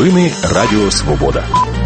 Новини Радіо Свобода.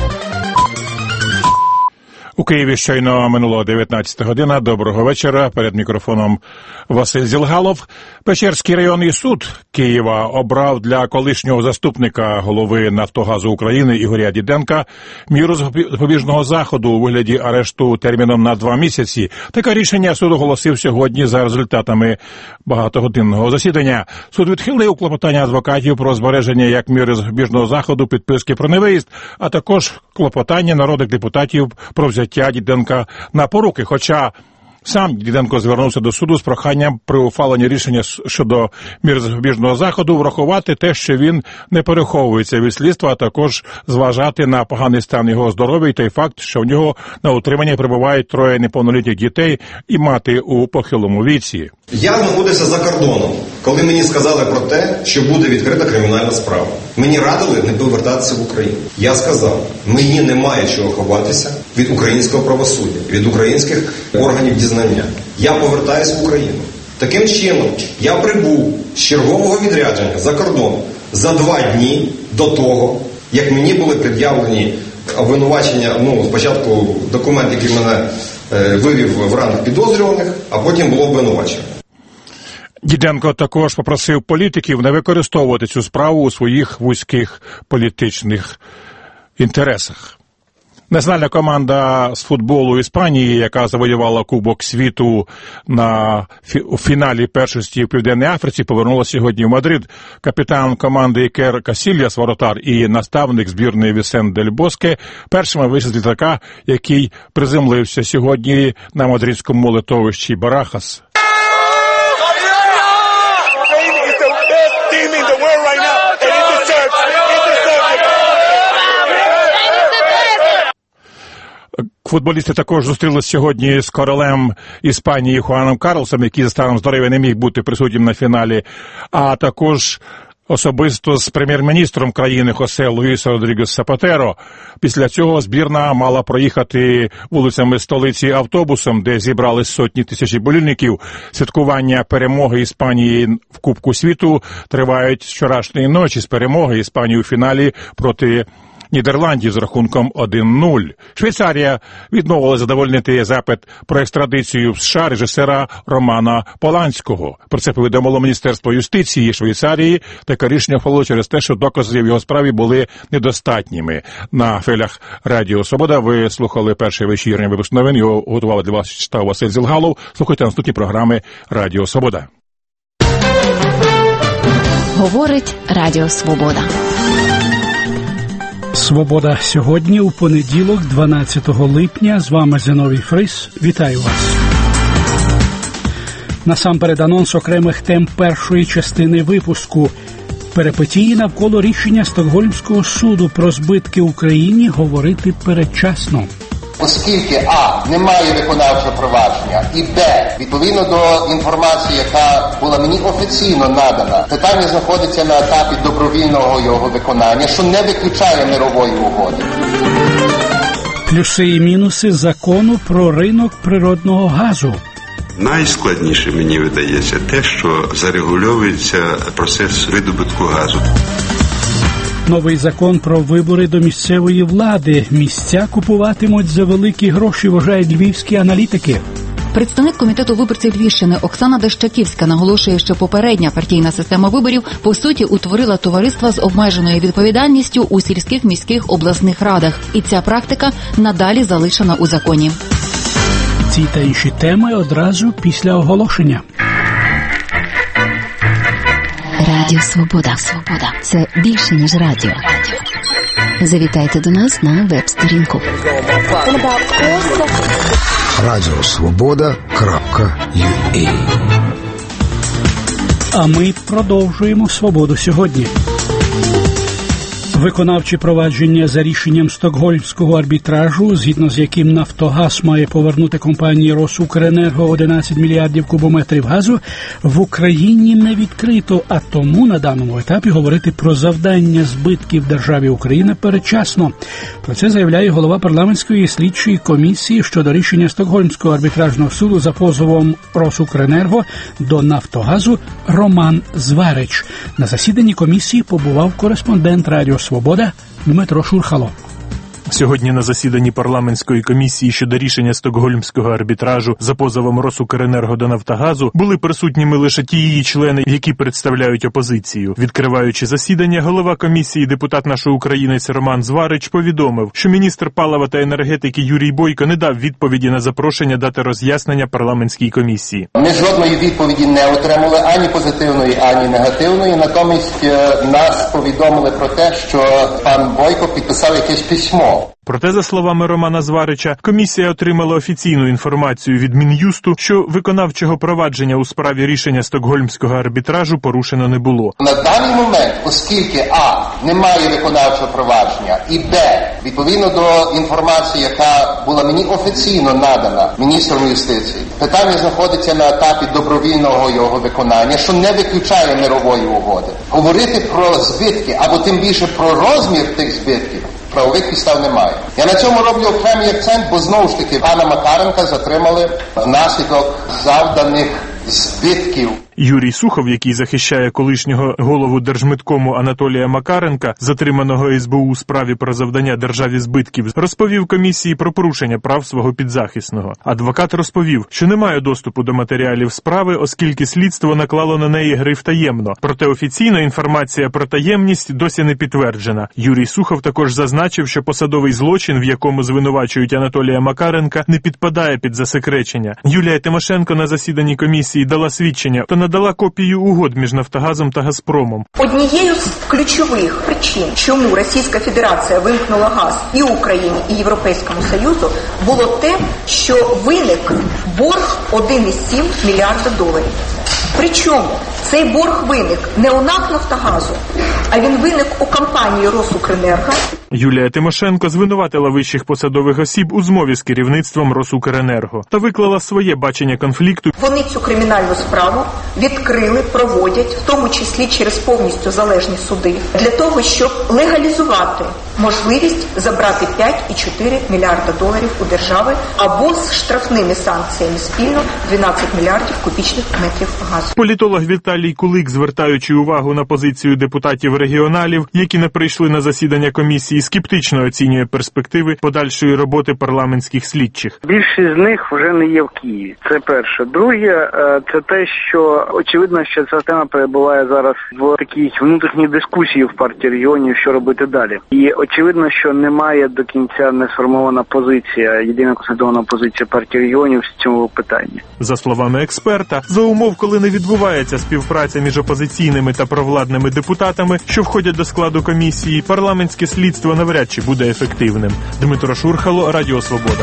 У Києві щойно минуло 19 година. Доброго вечора. Перед мікрофоном Василь Зілгалов. Печерський районний суд Києва обрав для колишнього заступника голови «Нафтогазу України» Ігоря Діденка міру запобіжного заходу у вигляді арешту терміном на 2 місяці. Таке рішення суд оголосив сьогодні за результатами багатогодинного засідання. Суд відхилив клопотання адвокатів про збереження як міри запобіжного заходу підписки про невиїзд, а також клопотання народних депутатів про взяття Діденка на поруки, хоча сам Діденко звернувся до суду з проханням при ухваленні рішення щодо мір запобіжного заходу врахувати те, що він не переховується від слідства, а також зважати на поганий стан його здоров'я і той факт, що в нього на утриманні перебувають 3 неповнолітніх дітей і мати у похилому віці. Я знаходився за кордоном, коли мені сказали про те, що буде відкрита кримінальна справа. Мені радили не повертатися в Україну. Я сказав, мені немає чого ховатися від українського правосуддя, від українських органів дізнання. Я повертаюся в Україну. Таким чином, я прибув з чергового відрядження за кордон за 2 дні до того, як мені були пред'явлені обвинувачення, спочатку документ, який мене вивів в ранг підозрюваних, а потім було обвинувачення. Діденко також попросив політиків не використовувати цю справу у своїх вузьких політичних інтересах. Національна команда з футболу Іспанії, яка завоювала Кубок світу у фіналі першості в Південній Африці, повернулася сьогодні в Мадрид. Капітан команди Ікер Касільяс, воротар, і наставник збірної Вісент Дель Боске першими вийшли з літака, який приземлився сьогодні на мадридському литовищі Барахас. Футболісти також зустрілися сьогодні з королем Іспанії Хуаном Карлосом, який за станом здоров'я не міг бути присутнім на фіналі, а також особисто з прем'єр-міністром країни Хосе Луїсо Родрігес Сапатеро. Після цього збірна мала проїхати вулицями столиці автобусом, де зібрались сотні тисяч болільників. Святкування перемоги Іспанії в Кубку світу тривають з вчорашньої ночі, з перемоги Іспанії у фіналі проти Нідерландів з рахунком 1-0. Швейцарія відмовила задовольнити запит про екстрадицію в США режисера Романа Поланського. Про це повідомило Міністерство юстиції Швейцарії. Таке рішення ухвалило через те, що докази в його справі були недостатніми. На хвилях Радіо Свобода ви слухали перший вечірній випуск новин. Його готували для вас, читав Василь Зілгалов. Слухайте наступні програми Радіо Свобода. Говорить Радіо Свобода. Свобода сьогодні, у понеділок, 12 липня. З вами Зиновій Фрис. Вітаю вас. Насамперед анонс окремих тем першої частини випуску. Перипетії навколо рішення Стокгольмського суду про збитки Україні говорити передчасно. Оскільки а. немає виконавчого провадження, і б. відповідно до інформації, яка була мені офіційно надана, питання знаходиться на етапі добровільного його виконання, що не виключає мирової угоди. Плюси і мінуси закону про ринок природного газу. Найскладніше, мені видається, те, що зарегульовується процес видобутку газу. Новий закон про вибори до місцевої влади. Місця купуватимуть за великі гроші, вважають львівські аналітики. Представник комітету виборців Львівщини Оксана Дещаківська наголошує, що попередня партійна система виборів по суті утворила товариства з обмеженою відповідальністю у сільських, міських, обласних радах. І ця практика надалі залишена у законі. Ці та інші теми одразу після оголошення. Радіо Свобода. Це більше, ніж радіо. Завітайте до нас на веб-сторінку. Радіосвобода.ua. А ми продовжуємо «Свободу сьогодні». Виконавчі провадження за рішенням Стокгольмського арбітражу, згідно з яким «Нафтогаз» має повернути компанії «Росукренерго» 11 мільярдів кубометрів газу, в Україні не відкрито, а тому на даному етапі говорити про завдання збитків державі Україна передчасно. Про це заявляє голова парламентської слідчої комісії щодо рішення Стокгольмського арбітражного суду за позовом «Росукренерго» до «Нафтогазу» Роман Зварич. На засіданні комісії побував кореспондент Радіо Свобода, Дмитро Шурхало. Сьогодні на засіданні парламентської комісії щодо рішення Стокгольмського арбітражу за позовом Росукренерго до Нафтогазу були присутніми лише ті її члени, які представляють опозицію. Відкриваючи засідання, голова комісії, депутат нашої українець Роман Зварич, повідомив, що міністр палива та енергетики Юрій Бойко не дав відповіді на запрошення дати роз'яснення парламентській комісії. Ми жодної відповіді не отримали, ані позитивної, ані негативної. Натомість нас повідомили про те, що пан Бойко підписав якесь письмо. Проте, за словами Романа Зварича, комісія отримала офіційну інформацію від Мін'юсту, що виконавчого провадження у справі рішення Стокгольмського арбітражу порушено не було. На даний момент, оскільки а. немає виконавчого провадження, і б. відповідно до інформації, яка була мені офіційно надана міністром юстиції, питання знаходиться на етапі добровільного його виконання, що не виключає мирової угоди. Говорити про збитки, або тим більше про розмір тих збитків, правових підстав немає. Я на цьому роблю окремий акцент, бо знову ж таки пана Макаренка затримали внаслідок завданих збитків. Юрій Сухов, який захищає колишнього голову Держмиткому Анатолія Макаренка, затриманого СБУ у справі про завдання державі збитків, розповів комісії про порушення прав свого підзахисного. Адвокат розповів, що не має доступу до матеріалів справи, оскільки слідство наклало на неї гриф «таємно». Проте офіційна інформація про таємність досі не підтверджена. Юрій Сухов також зазначив, що посадовий злочин, в якому звинувачують Анатолія Макаренка, не підпадає під засекречення. Юлія Тимошенко на засіданні комісії дала свідчення та надала копію угод між Нафтогазом та Газпромом. Однією з ключових причин, чому Російська Федерація вимкнула газ і Україні, і Європейському Союзу, було те, що виник борг 1,7 мільярда доларів. Причому цей борг виник не у НАК «Нафтогазу», а він виник у компанії «Росукренерго». Юлія Тимошенко звинуватила вищих посадових осіб у змові з керівництвом «Росукренерго» та виклала своє бачення конфлікту. Вони цю кримінальну справу відкрили, проводять, в тому числі через повністю залежні суди, для того, щоб легалізувати можливість забрати 5,4 мільярда доларів у держави або з штрафними санкціями спільно 12 мільярдів кубічних метрів газу. Політолог Віталій Кулик, звертаючи увагу на позицію депутатів-регіоналів, які не прийшли на засідання комісії, скептично оцінює перспективи подальшої роботи парламентських слідчих. Більшість з них вже не є в Києві. Це перше. Друге, це те, що очевидно, що ця тема перебуває зараз в такій внутрішній дискусії в партії регіонів, що робити далі. І очевидно, що немає до кінця не сформована позиція, єдина консолідована позиція партії регіонів в цьому питанні. За словами експерта, за умов, коли не відбувається співпраця між опозиційними та провладними депутатами, що входять до складу комісії, парламентське слідство навряд чи буде ефективним. Дмитро Шурхало, Радіо Свобода.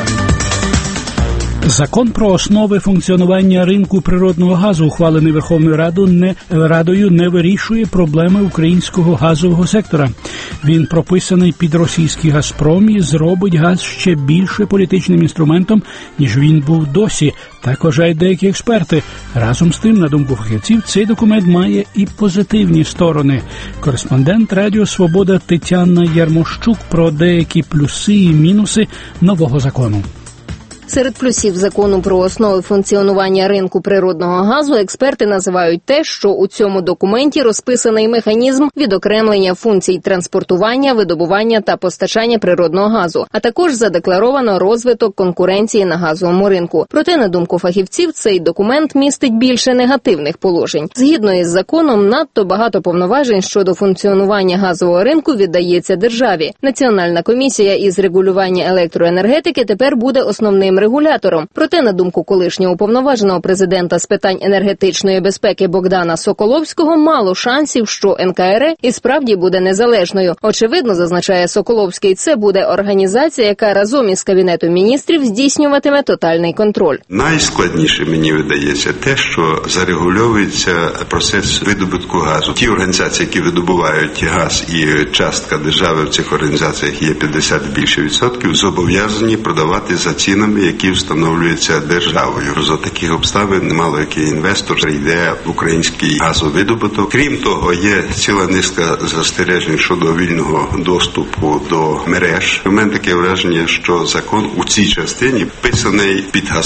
Закон про основи функціонування ринку природного газу, ухвалений Верховною Радою, не вирішує проблеми українського газового сектора. Він прописаний під російський «Газпром» і зробить газ ще більше політичним інструментом, ніж він був досі. Так вважають деякі експерти. Разом з тим, на думку фахівців, цей документ має і позитивні сторони. Кореспондент Радіо Свобода Тетяна Ярмощук про деякі плюси і мінуси нового закону. Серед плюсів закону про основи функціонування ринку природного газу експерти називають те, що у цьому документі розписаний механізм відокремлення функцій транспортування, видобування та постачання природного газу, а також задекларовано розвиток конкуренції на газовому ринку. Проте, на думку фахівців, цей документ містить більше негативних положень. Згідно із законом, надто багато повноважень щодо функціонування газового ринку віддається державі. Національна комісія із регулювання електроенергетики тепер буде основним регулятором. Проте, на думку колишнього уповноваженого президента з питань енергетичної безпеки Богдана Соколовського, мало шансів, що НКРЕ і справді буде незалежною. Очевидно, зазначає Соколовський, це буде організація, яка разом із Кабінетом міністрів здійснюватиме тотальний контроль. Найскладніше, мені видається, те, що зарегульовується процес видобутку газу. Ті організації, які видобувають газ, і частка держави в цих організаціях є 50 більше відсотків, зобов'язані продавати за цінами, які встановлюються державою. За таких обставин мало який інвестор йде в український газовидобуток. Крім того, є ціла низка застережень щодо вільного доступу до мереж. У мене таке враження, що закон у цій частині писаний під «Газпром».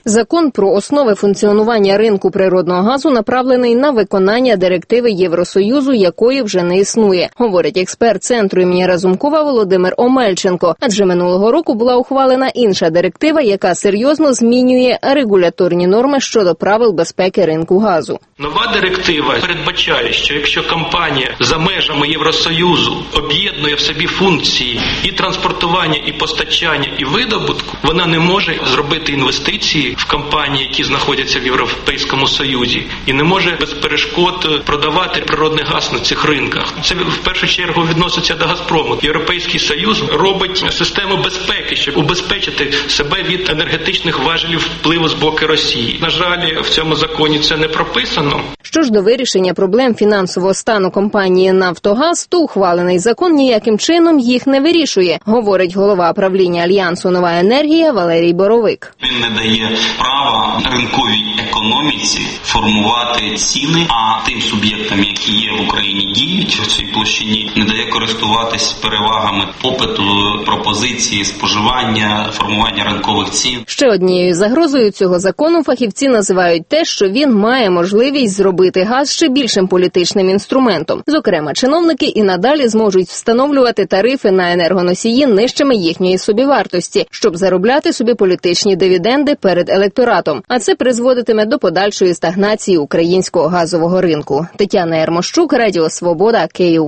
Закон про основи функціонування ринку природного газу направлений на виконання директиви Євросоюзу, якої вже не існує, говорить експерт Центру імені Разумкова Володимир Омельченко. Адже минулого року була ухвалена інша директива, яка серйозно змінює регуляторні норми щодо правил безпеки ринку газу. Нова директива передбачає, що якщо компанія за межами Євросоюзу об'єднує в собі функції і транспортування, і постачання, і видобутку, вона не може зробити інвестиції в компанії, які знаходяться в Європейському Союзі, і не може без перешкод продавати природний газ на цих ринках. Це в першу чергу відноситься до Газпрому. Європейський Союз робить систему безпеки, щоб убезпечити себе від енергетичних важелів впливу з боку Росії. На жаль, в цьому законі це не прописано. Що ж до вирішення проблем фінансового стану компанії «Нафтогаз», то ухвалений закон ніяким чином їх не вирішує, говорить голова правління Альянсу «Нова енергія» Валерій Боровик. Він не дає права ринковій економіці формувати ціни, а тим суб'єктам, які є в Україні, діють в цій площині, не дає користуватись перевагами попиту, пропозиції, споживання, формування ринкових цін. Ще однією загрозою цього закону фахівці називають те, що він має можливість зробити газ ще більшим політичним інструментом. Зокрема, чиновники і надалі зможуть встановлювати тарифи на енергоносії нижчими їхньої собівартості, щоб заробляти собі політичні дивіденди перед електоратом. А це призводитиме до подальшої стагнації українського газового ринку. Тетяна Ермощук, Радіо Свобода, Київ.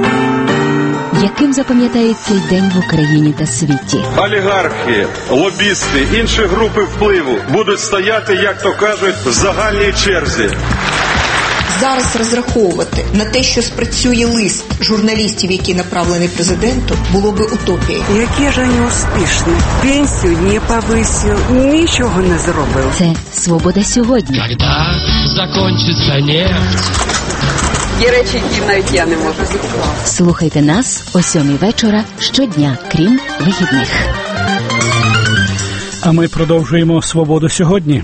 Яким запам'ятається цей день в Україні та світі? Олігархи, лобісти, інші групи впливу будуть стояти, як то кажуть, в загальній черзі. Зараз розраховувати на те, що спрацює лист журналістів, який направлений президенту, було би утопією. Які ж вони успішні? Пенсію не повисив, нічого не зробив. Це «Свобода сьогодні». Когда закончиться нефть? Є речі, які навіть я не можу зробити. Слухайте нас о 7:00 вечора щодня, крім вихідних. А ми продовжуємо «Свободу сьогодні».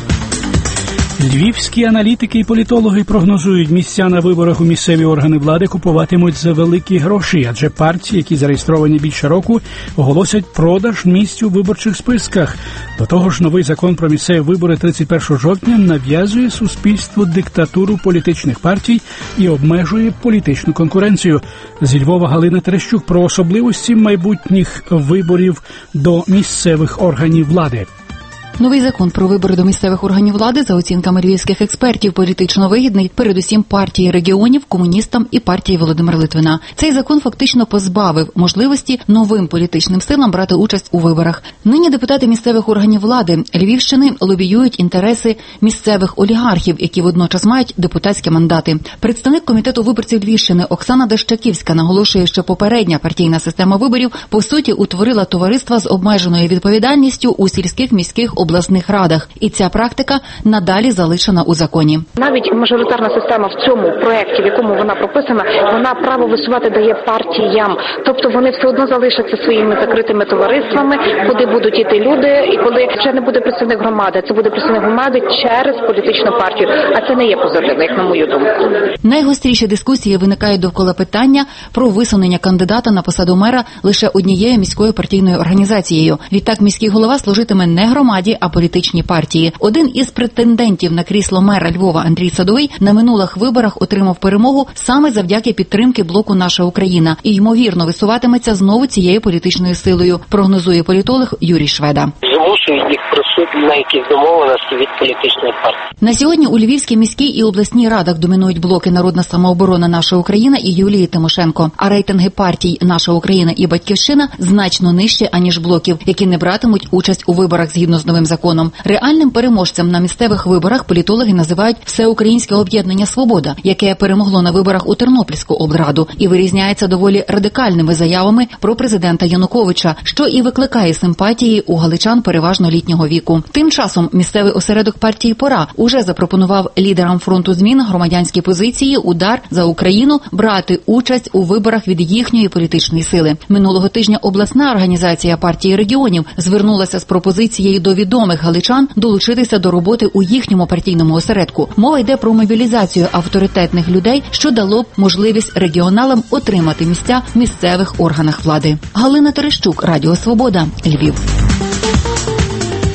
Львівські аналітики і політологи прогнозують, місця на виборах у місцеві органи влади купуватимуть за великі гроші, адже партії, які зареєстровані більше року, оголосять продаж місць у виборчих списках. До того ж, новий закон про місцеві вибори 31 жовтня нав'язує суспільству диктатуру політичних партій і обмежує політичну конкуренцію. Зі Львова Галина Терещук про особливості майбутніх виборів до місцевих органів влади. Новий закон про вибори до місцевих органів влади, за оцінками львівських експертів, політично вигідний передусім партії регіонів, комуністам і партії Володимира Литвина. Цей закон фактично позбавив можливості новим політичним силам брати участь у виборах. Нині депутати місцевих органів влади Львівщини лобіюють інтереси місцевих олігархів, які водночас мають депутатські мандати. Представник комітету виборців Львівщини Оксана Дещаківська наголошує, що попередня партійна система виборів по суті утворила товариства з обмеженою відповідальністю у сільських, міських, обласних радах. І ця практика надалі залишена у законі. Навіть мажоритарна система в цьому проєкті, в якому вона прописана, вона право висувати дає партіям. Тобто вони все одно залишаться своїми закритими товариствами, куди будуть іти люди, і коли це не буде представник громади, це буде представник громади через політичну партію. А це не є позитивно, як на мою думку. Найгостріші дискусії виникають довкола питання про висунення кандидата на посаду мера лише однією міською партійною організацією. Відтак міський голова служитиме не громаді, а політичній партії. Один із претендентів на крісло мера Львова Андрій Садовий на минулих виборах отримав перемогу саме завдяки підтримки блоку «Наша Україна» і, ймовірно, висуватиметься знову цією політичною силою, прогнозує політолог Юрій Шведа. Змушують їх присутні на якісь домовленості від політичної партії. На сьогодні у Львівській міській і обласній радах домінують блоки «Народна самооборона», «Наша Україна» і Юлії Тимошенко. А рейтинги партій «Наша Україна» і «Батьківщина» значно нижче, аніж блоків, які не братимуть участь у виборах згідно з новим законом. Реальним переможцем на місцевих виборах політологи називають Всеукраїнське об'єднання «Свобода», яке перемогло на виборах у Тернопільську облраду і вирізняється доволі радикальними заявами про президента Януковича, що і викликає симпатії у галичан переважно літнього віку. Тим часом місцевий осередок партії «Пора» уже запропонував лідерам фронту змін громадянські позиції «Удар за Україну» брати участь у виборах від їхньої політичної сили. Минулого тижня обласна організація партії регіонів звернулася з пропозицією до відомих галичан долучитися до роботи у їхньому партійному осередку. Мова йде про мобілізацію авторитетних людей, що дало б можливість регіоналам отримати місця в місцевих органах влади. Галина Терещук, Радіо Свобода, Львів.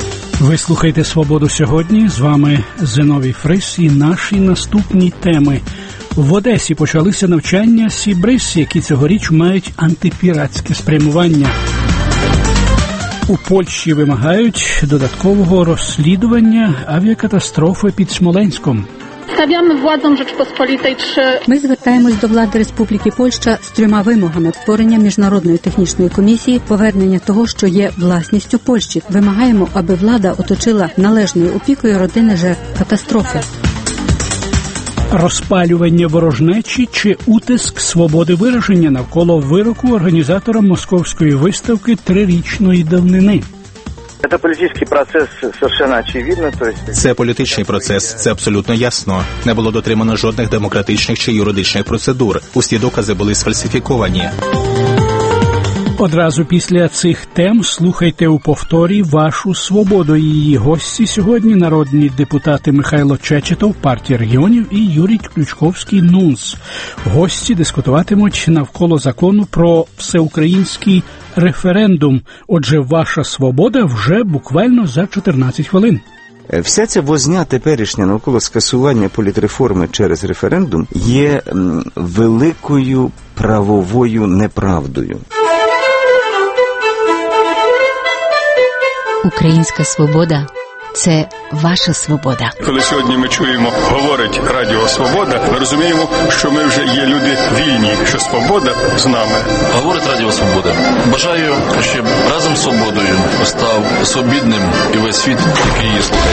Ви слухаєте «Свободу сьогодні». З вами Зиновій Фрис і наші наступні теми. В Одесі почалися навчання Сібриз, які цьогоріч мають антипіратське спрямування. У Польщі вимагають додаткового розслідування авіакатастрофи під Смоленськом. Ми звертаємось до влади Республіки Польща з 3 вимогами: створення міжнародної технічної комісії, повернення того, що є власністю Польщі. Вимагаємо, аби влада оточила належною опікою родини жертв катастрофи. Розпалювання ворожнечі чи утиск свободи вираження навколо вироку організатора московської виставки 3-річної давнини. Це політичний процес, совершенно очевидно. Це політичний процес, це абсолютно ясно. Не було дотримано жодних демократичних чи юридичних процедур. Усі докази були сфальсифіковані. Одразу після цих тем слухайте у повторі «Вашу свободу». Її гості сьогодні – народні депутати Михайло Чечетов, партія регіонів, і Юрій Ключковський, НУНС. Гості дискутуватимуть навколо закону про всеукраїнський референдум. Отже, «Ваша свобода» вже буквально за 14 хвилин. Вся ця возня теперішня навколо скасування політреформи через референдум є великою правовою неправдою. Українська свобода – це ваша свобода. Коли сьогодні ми чуємо, говорить Радіо Свобода, ми розуміємо, що ми вже є люди вільні, що свобода з нами. Говорить Радіо Свобода. Бажаю, щоб разом з свободою став свобідним і весь світ, який її слухає.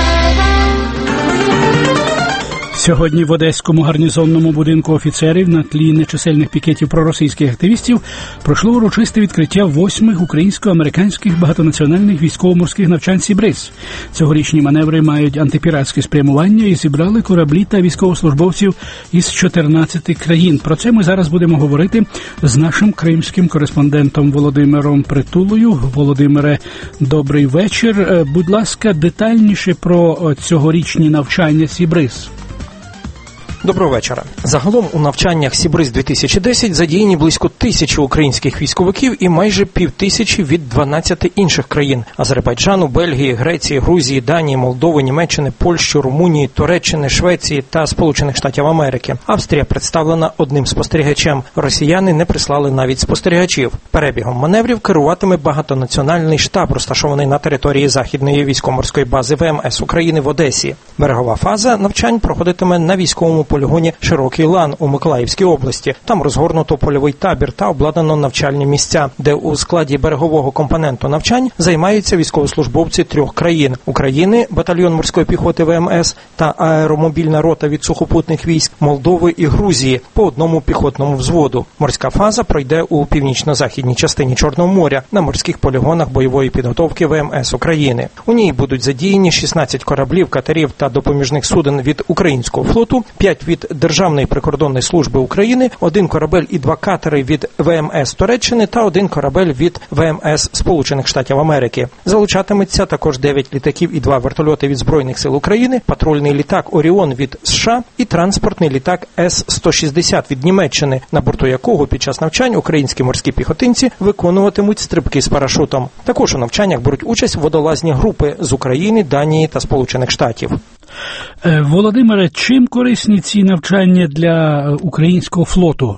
Сьогодні в Одеському гарнізонному будинку офіцерів на тлі нечисельних пікетів проросійських активістів пройшло урочисте відкриття 8-х українсько-американських багатонаціональних військово-морських навчань «Сібриз». Цьогорічні маневри мають антипіратське спрямування і зібрали кораблі та військовослужбовців із 14 країн. Про це ми зараз будемо говорити з нашим кримським кореспондентом Володимиром Притулою. Володимире, добрий вечір. Будь ласка, детальніше про цьогорічні навчання «Сібриз». Доброго вечора. Загалом у навчаннях «Сібриз-2010» задіяні близько 1000 українських військовиків і майже 5000 від 12 інших країн – Азербайджану, Бельгії, Греції, Грузії, Данії, Молдови, Німеччини, Польщі, Румунії, Туреччини, Швеції та Сполучених Штатів Америки. Австрія представлена одним спостерігачем. Росіяни не прислали навіть спостерігачів. Перебігом маневрів керуватиме багатонаціональний штаб, розташований на території Західної військово-морської бази ВМС України в Одесі. Берегова фаза навчань проходитиме на військовому полігоні «Широкий лан» у Миколаївській області. Там розгорнуто польовий табір та обладнано навчальні місця, де у складі берегового компоненту навчань займаються військовослужбовці 3 країн – України, батальйон морської піхоти ВМС та аеромобільна рота від сухопутних військ, Молдови і Грузії по одному піхотному взводу. Морська фаза пройде у північно-західній частині Чорного моря на морських полігонах бойової підготовки ВМС України. У ній будуть задіяні 16 кораблів, катерів та допоміжних суден від українського флоту, 5 від Державної прикордонної служби України, 1 корабель і 2 катери від ВМС Туреччини та 1 корабель від ВМС Сполучених Штатів Америки. Залучатиметься також 9 літаків і 2 вертольоти від Збройних сил України, патрульний літак «Оріон» від США і транспортний літак С-160 від Німеччини, на борту якого під час навчань українські морські піхотинці виконуватимуть стрибки з парашутом. Також у навчаннях беруть участь водолазні групи з України, Данії та Сполучених Штатів. Володимире, чим корисні ці навчання для українського флоту?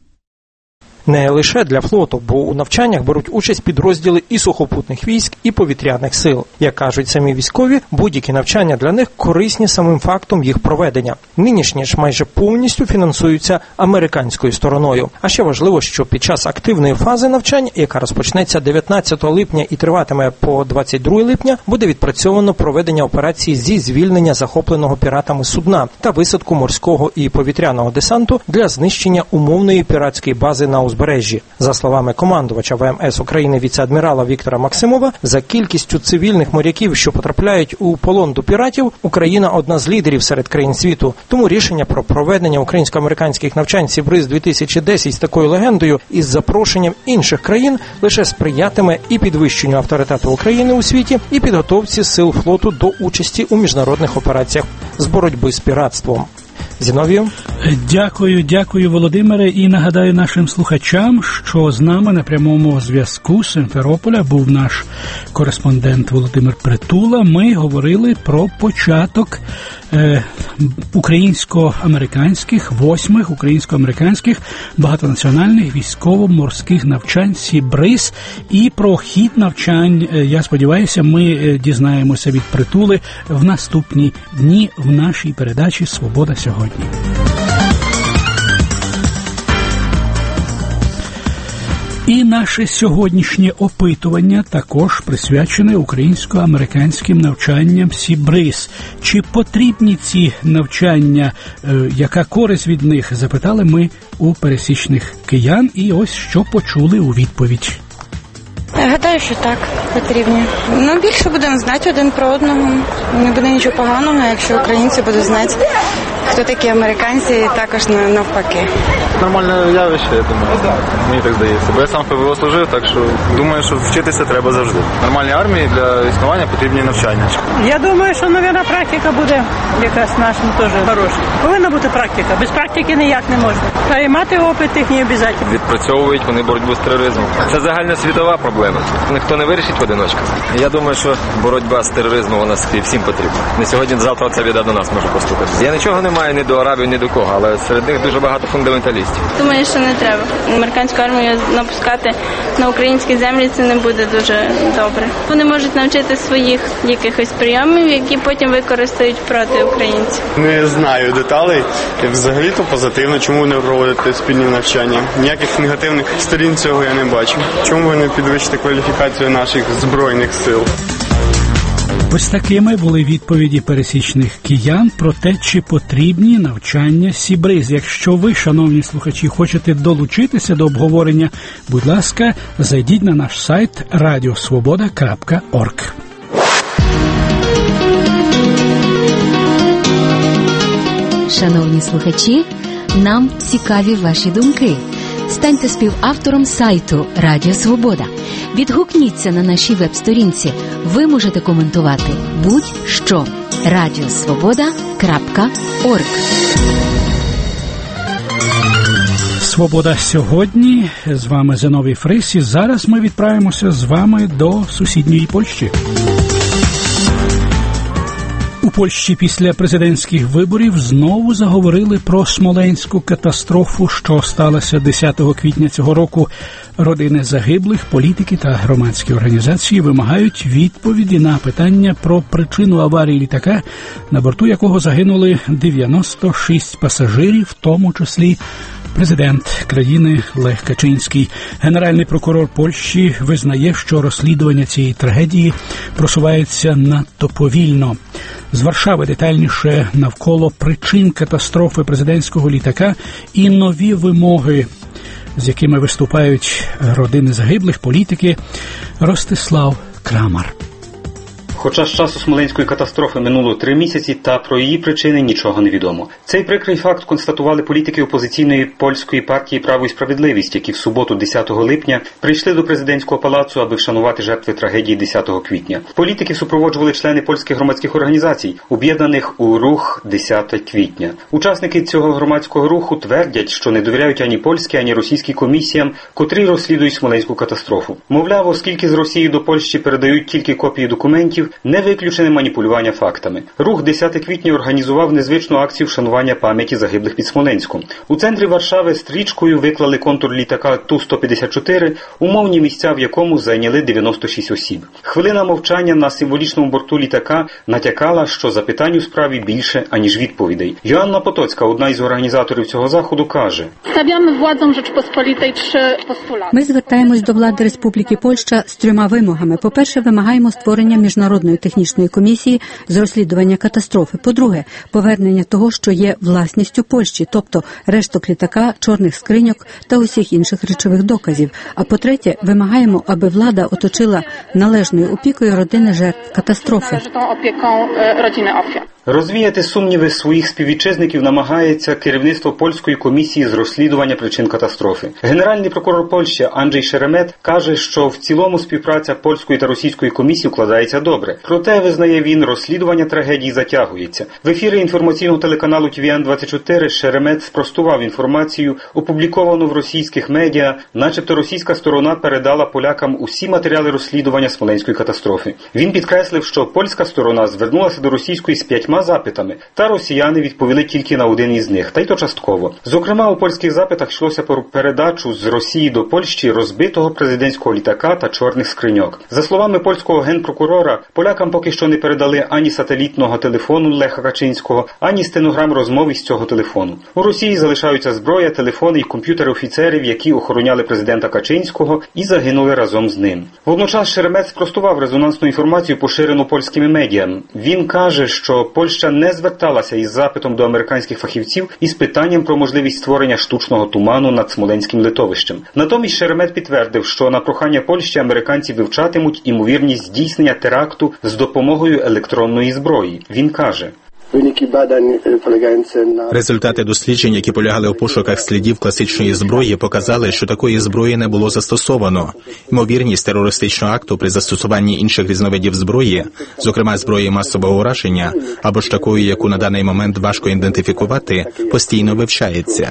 Не лише для флоту, бо у навчаннях беруть участь підрозділи і сухопутних військ, і повітряних сил. Як кажуть самі військові, будь-які навчання для них корисні самим фактом їх проведення. Нинішні ж майже повністю фінансуються американською стороною. А ще важливо, що під час активної фази навчань, яка розпочнеться 19 липня і триватиме по 22 липня, буде відпрацьовано проведення операції зі звільнення захопленого піратами судна та висадку морського і повітряного десанту для знищення умовної піратської бази на узбережжі. За словами командувача ВМС України віце-адмірала Віктора Максимова, за кількістю цивільних моряків, що потрапляють у полон до піратів, Україна одна з лідерів серед країн світу. Тому рішення про проведення українсько-американських навчань «Сібриз-2010» з такою легендою із запрошенням інших країн лише сприятиме і підвищенню авторитету України у світі, і підготовці сил флоту до участі у міжнародних операціях з боротьби з піратством. Зіновію. Дякую, Володимире. І нагадаю нашим слухачам, що з нами на прямому зв'язку з Симферополя був наш кореспондент Володимир Притула. Ми говорили про початок українсько-американських, 8-х українсько-американських багатонаціональних військово-морських навчань «Сібриз» і про хід навчань, я сподіваюся, ми дізнаємося від Притули в наступні дні в нашій передачі «Свобода сьогодні». І наше сьогоднішнє опитування також присвячене українсько-американським навчанням «Сібриз». Чи потрібні ці навчання, яка користь від них, запитали ми у пересічних киян, і ось що почули у відповідь. Гадаю, що так, потрібні. Більше будемо знати один про одного. Не буде нічого поганого, якщо українці будуть знати, хто такі американці, і також навпаки. Нормальне явище, я думаю. Мені так здається. Бо я сам ПВО служив, так що думаю, що вчитися треба завжди. Нормальній армії для існування потрібні навчання. Я думаю, що, мабуть, практика буде якась нашим теж хороша. Повинна бути практика. Без практики ніяк не можна. Приймати опит їх не обов'язково. Відпрацьовують вони боротьбу з тероризмом. Це загальносвітова проблема. Ніхто не вирішить в одиночку. Я думаю, що боротьба з тероризмом у нас всім потрібна. Не сьогодні-завтра ця біда до нас може постукати. Я нічого не маю ні до арабів, ні до кого, але серед них дуже багато фундаменталістів. Думаю, що не треба. Американську армію напускати на українські землі – це не буде дуже добре. Вони можуть навчити своїх якихось прийомів, які потім використають проти українців. Не знаю деталей. Взагалі-то позитивно. Чому не проводити спільні навчання? Ніяких негативних сторін цього я не бачу. Чому ви не підвищите кваліфікацію наших Збройних сил? Ось такими були відповіді пересічних киян про те, чи потрібні навчання «Сібриз». Якщо ви, шановні слухачі, хочете долучитися до обговорення, будь ласка, зайдіть на наш сайт radiosvoboda.org. Шановні слухачі, нам цікаві ваші думки. Станьте співавтором сайту Радіо Свобода. Відгукніться на нашій веб-сторінці. Ви можете коментувати будь-що. radiosvoboda.org. «Свобода сьогодні». З вами Зиновій Фрис. І зараз ми відправимося з вами до сусідньої Польщі. У Польщі після президентських виборів знову заговорили про смоленську катастрофу, що сталася 10 квітня цього року. Родини загиблих, політики та громадські організації вимагають відповіді на питання про причину аварії літака, на борту якого загинули 96 пасажирів, в тому числі президент країни Лех Качинський. Генеральний прокурор Польщі визнає, що розслідування цієї трагедії просувається надто повільно. З Варшави детальніше навколо причин катастрофи президентського літака і нові вимоги, з якими виступають родини загиблих, політики, Ростислав Крамар. Хоча з часу смоленської катастрофи минуло 3 місяці, та про її причини нічого не відомо. Цей прикрий факт констатували політики опозиційної польської партії «Право і справедливість», які в суботу 10 липня прийшли до президентського палацу, аби вшанувати жертви трагедії 10 квітня. Політики супроводжували члени польських громадських організацій, об'єднаних у рух 10 квітня. Учасники цього громадського руху твердять, що не довіряють ані польській, ані російській комісіям, котрі розслідують смоленську катастрофу. Мовляв, оскільки з Росії до Польщі передають тільки копії документів, не виключене маніпулювання фактами. Рух 10 квітня організував незвичну акцію вшанування пам'яті загиблих під Смоленськом. У центрі Варшави стрічкою виклали контур літака Ту-154, умовні місця в якому зайняли 96 осіб. Хвилина мовчання на символічному борту літака натякала, що запитань у справі більше, аніж відповідей. Йоанна Потоцька, одна із організаторів цього заходу, каже: «Stawiamy władzom Rzeczypospolitej 3 postulaty. Ми звертаємось до влади Республіки Польща з 3 вимогами. По-перше, вимагаємо створення міжнародної технічної комісії з розслідування катастрофи. По-друге, повернення того, що є власністю Польщі, тобто решток літака, чорних скриньок та усіх інших речових доказів. А по-третє, вимагаємо, аби влада оточила належною опікою родини жертв катастрофи. Розвіяти сумніви своїх співвітчизників намагається керівництво польської комісії з розслідування причин катастрофи. Генеральний прокурор Польщі Анджей Шеремет каже, що в цілому співпраця польської та російської комісії вкладається добре. Проте, визнає він, розслідування трагедії затягується. В ефірі інформаційного телеканалу ТВН-24 Шеремет спростував інформацію, опубліковану в російських медіа, начебто російська сторона передала полякам усі матеріали розслідування смоленської катастрофи. Він підкреслив, що польська сторона звернулася до російської з 5 запитами, та росіяни відповіли тільки на один із них, та й то частково. Зокрема, у польських запитах йшлося про передачу з Росії до Польщі розбитого президентського літака та чорних скриньок. За словами польського генпрокурора, полякам поки що не передали ані сателітного телефону Леха Качинського, ані стенограм розмов із цього телефону. У Росії залишаються зброя, телефони і комп'ютери офіцерів, які охороняли президента Качинського і загинули разом з ним. Водночас Шеремет спростував резонансну інформацію, поширену польськими медіа. Він каже, що Польща не зверталася із запитом до американських фахівців із питанням про можливість створення штучного туману над Смоленським литовищем. Натомість Шеремет підтвердив, що на прохання Польщі американці вивчатимуть імовірність здійснення теракту з допомогою електронної зброї. Він каже: результати досліджень, які полягали у пошуках слідів класичної зброї, показали, що такої зброї не було застосовано. Ймовірність терористичного акту при застосуванні інших різновидів зброї, зокрема зброї масового ураження, або ж такої, яку на даний момент важко ідентифікувати, постійно вивчається.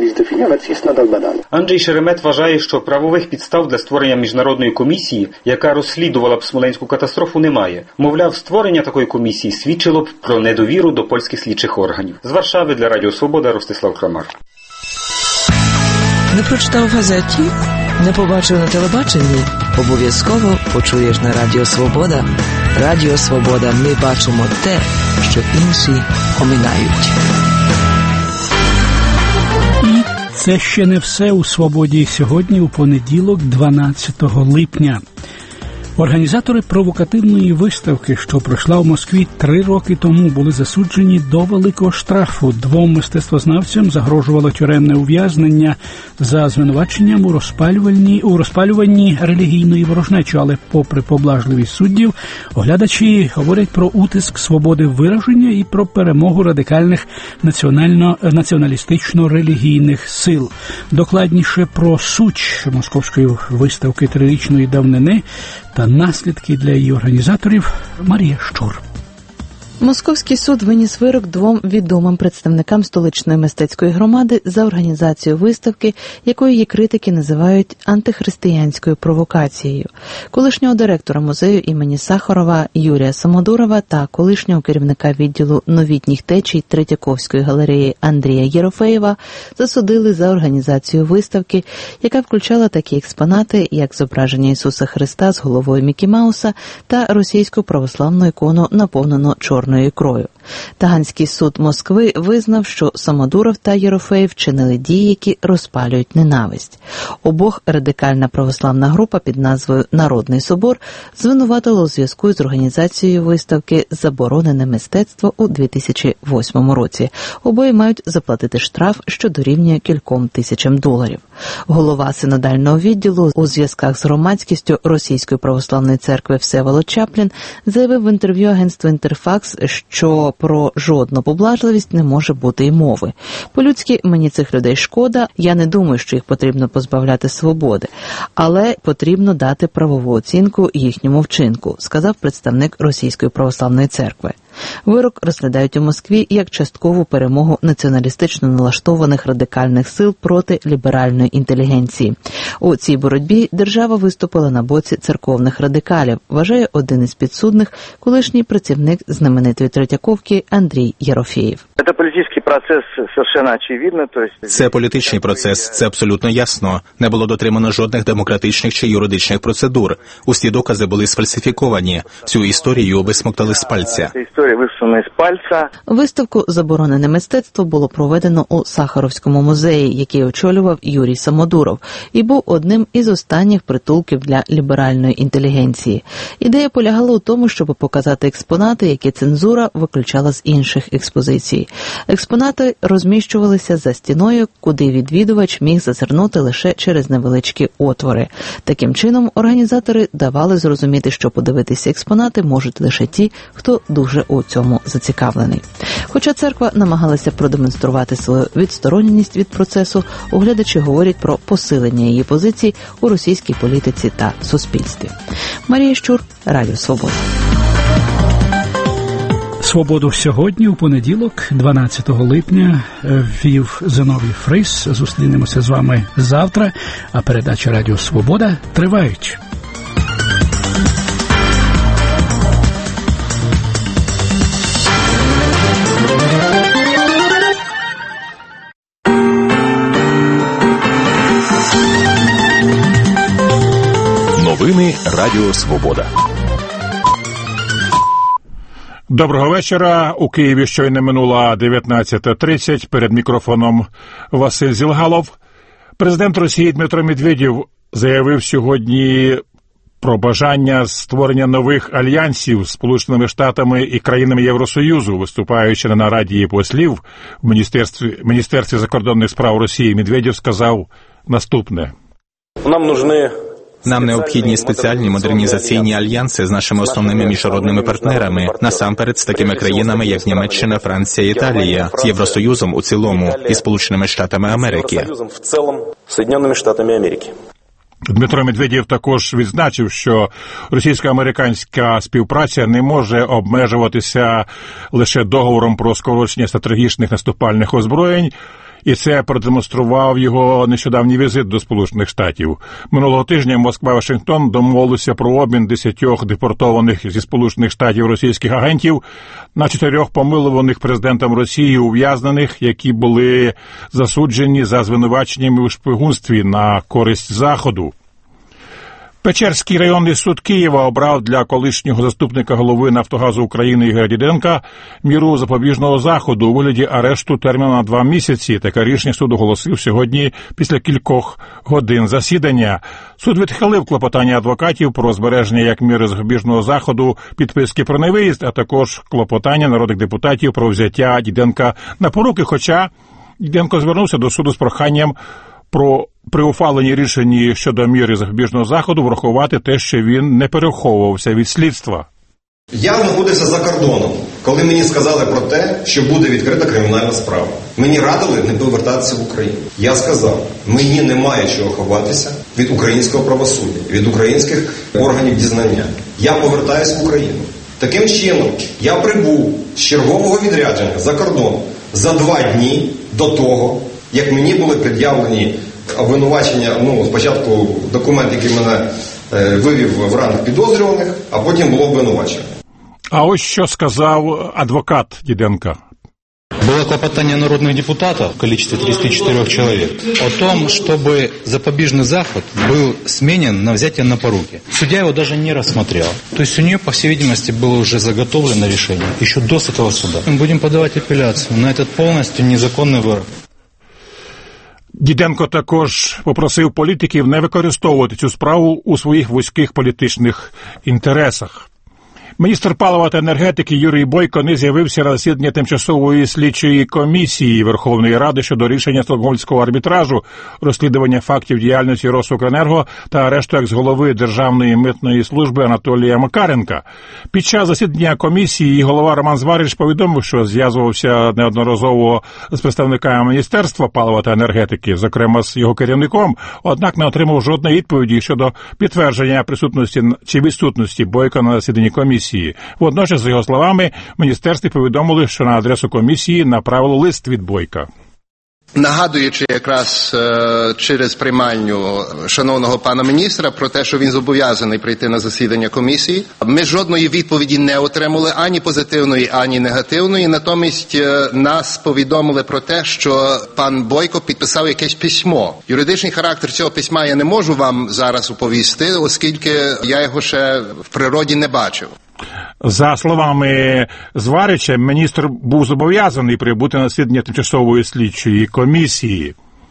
Анджей Шеремет вважає, що правових підстав для створення міжнародної комісії, яка розслідувала б смоленську катастрофу, немає. Мовляв, створення такої комісії свідчило б про недовіру до польських слідчих органів. З Варшави для Радіо Свобода Ростислав Крамар. Не прочитав в газеті? Не побачив на телебаченні? Обов'язково почуєш на Радіо Свобода. Радіо Свобода. Ми бачимо те, що інші оминають. І це ще не все у «Свободі» сьогодні, у понеділок, 12 липня. Організатори провокативної виставки, що пройшла в Москві 3 роки тому, були засуджені до великого штрафу. 2 мистецтвознавцям загрожувало тюремне ув'язнення за звинуваченням у розпалюванні релігійної ворожнечі. Але попри поблажливість суддів, оглядачі говорять про утиск свободи вираження і про перемогу радикальних націоналістично-релігійних сил. Докладніше про суть московської виставки 3-річної давнини та наслідки для її організаторів Марія Щур. Московський суд виніс вирок 2 відомим представникам столичної мистецької громади за організацію виставки, яку її критики називають антихристиянською провокацією. Колишнього директора музею імені Сахарова Юрія Самодурова та колишнього керівника відділу новітніх течій Третьяковської галереї Андрія Єрофеєва засудили за організацію виставки, яка включала такі експонати, як зображення Ісуса Христа з головою Мікі Мауса та російську православну ікону, наповнену чорною ікрою. Таганський суд Москви визнав, що Самодуров та Єрофеєв вчинили дії, які розпалюють ненависть. Обох радикальна православна група під назвою «Народний собор» звинуватила у зв'язку з організацією виставки «Заборонене мистецтво» у 2008 році. Обоє мають заплатити штраф, що дорівнює кільком тисячам доларів. Голова синодального відділу у зв'язках з громадськістю Російської православної церкви Всеволод Чаплін заявив в інтерв'ю агентству «Інтерфакс», що про жодну поблажливість не може бути й мови. По-людськи, мені цих людей шкода, я не думаю, що їх потрібно позбавляти свободи, але потрібно дати правову оцінку їхньому вчинку, сказав представник Російської православної церкви. Вирок розглядають у Москві як часткову перемогу націоналістично налаштованих радикальних сил проти ліберальної інтелігенції. У цій боротьбі держава виступила на боці церковних радикалів, вважає один із підсудних, колишній працівник знаменитої Третьяковки Андрій Єрофеєв. Це політичний процес, совершенно очевидно. Це політичний процес, це абсолютно ясно. Не було дотримано жодних демократичних чи юридичних процедур. Усі докази були сфальсифіковані. Всю історію висмоктали з пальця. Виставку «Заборонене мистецтво» було проведено у Сахаровському музеї, який очолював Юрій Самодуров, і був одним із останніх притулків для ліберальної інтелігенції. Ідея полягала у тому, щоб показати експонати, які цензура виключала з інших експозицій. Експонати розміщувалися за стіною, куди відвідувач міг зазирнути лише через невеличкі отвори. Таким чином, організатори давали зрозуміти, що подивитися експонати можуть лише ті, хто дуже у цьому зацікавлений. Хоча церква намагалася продемонструвати свою відстороненість від процесу, оглядачі говорять про посилення її позицій у російській політиці та суспільстві. Марія Щур, Радіо Свобода. «Свободу сьогодні» у понеділок, 12 липня, вів Зиновій Фрис. Зустрінемося з вами завтра, а передача «Радіо Свобода» тривають. Новини Радіо Свобода. Доброго вечора. У Києві щойно минула 19:30. Перед мікрофоном Василь Зілгалов. Президент Росії Дмитро Медведєв заявив сьогодні про бажання створення нових альянсів з Сполученими Штатами і країнами Євросоюзу. Виступаючи на нараді послів в Міністерстві закордонних справ Росії, Медведєв сказав наступне. Нам необхідні спеціальні модернізаційні альянси з нашими основними міжнародними партнерами, насамперед з такими країнами, як Німеччина, Франція, Італія, з Євросоюзом у цілому і Сполученими Штатами Америки. Дмитро Медведєв також відзначив, що російсько-американська співпраця не може обмежуватися лише договором про скорочення стратегічних наступальних озброєнь, і це продемонстрував його нещодавній візит до Сполучених Штатів. Минулого тижня Москва і Вашингтон домовилися про обмін 10 депортованих зі Сполучених Штатів російських агентів на 4 помилуваних президентом Росії ув'язнених, які були засуджені за звинуваченнями у шпигунстві на користь Заходу. Печерський районний суд Києва обрав для колишнього заступника голови «Нафтогазу України» Ігоря Діденка міру запобіжного заходу у вигляді арешту терміну на 2 місяці. Таке рішення суд оголосив сьогодні після кількох годин засідання. Суд відхилив клопотання адвокатів про збереження як міри запобіжного заходу підписки про невиїзд, а також клопотання народних депутатів про взяття Діденка на поруки, хоча Діденко звернувся до суду з проханням при ухваленні рішення щодо міри запобіжного заходу врахувати те, що він не переховувався від слідства. Я знаходився за кордоном, коли мені сказали про те, що буде відкрита кримінальна справа. Мені радили не повертатися в Україну. Я сказав, мені немає чого ховатися від українського правосуддя, від українських органів дізнання. Я повертаюся в Україну. Таким чином, я прибув з чергового відрядження за кордон за 2 дні до того, як мені були пред'явлені обвинувачення, спочатку документ, який мене вивів в ранг підозрюваних, а потім було обвинувачення. А ось що сказав адвокат Діденка. Было клопотание народных депутатов в количестве 34 человек о том, чтобы запобежный заход был сменен на взятие на поруки. Судья его даже не рассмотрел. То есть у нее, по всей видимости, было уже заготовлено решение еще до этого суда. Мы будем подавать апелляцию на этот полностью незаконный вырок. Діденко також попросив політиків не використовувати цю справу у своїх вузьких політичних інтересах. Міністр палива та енергетики Юрій Бойко не з'явився на засіданні тимчасової слідчої комісії Верховної Ради щодо рішення Стокгольмського арбітражу, розслідування фактів діяльності Росукренерго та арешту екс-голови Державної митної служби Анатолія Макаренка. Під час засідання комісії голова Роман Зварич повідомив, що зв'язувався неодноразово з представниками Міністерства палива та енергетики, зокрема з його керівником, однак не отримав жодної відповіді щодо підтвердження присутності чи відсутності Бойка на засіданні комісії. Водночас, за його словами, в міністерстві повідомили, що на адресу комісії направили лист від Бойка. Нагадуючи якраз через приймальню шановного пана міністра про те, що він зобов'язаний прийти на засідання комісії, ми жодної відповіді не отримали, ані позитивної, ані негативної. Натомість нас повідомили про те, що пан Бойко підписав якесь письмо. Юридичний характер цього письма я не можу вам зараз оповісти, оскільки я його ще в природі не бачив. За словами Зварича, міністр був зобов'язаний прибути на засідання тимчасової слідчої комісії.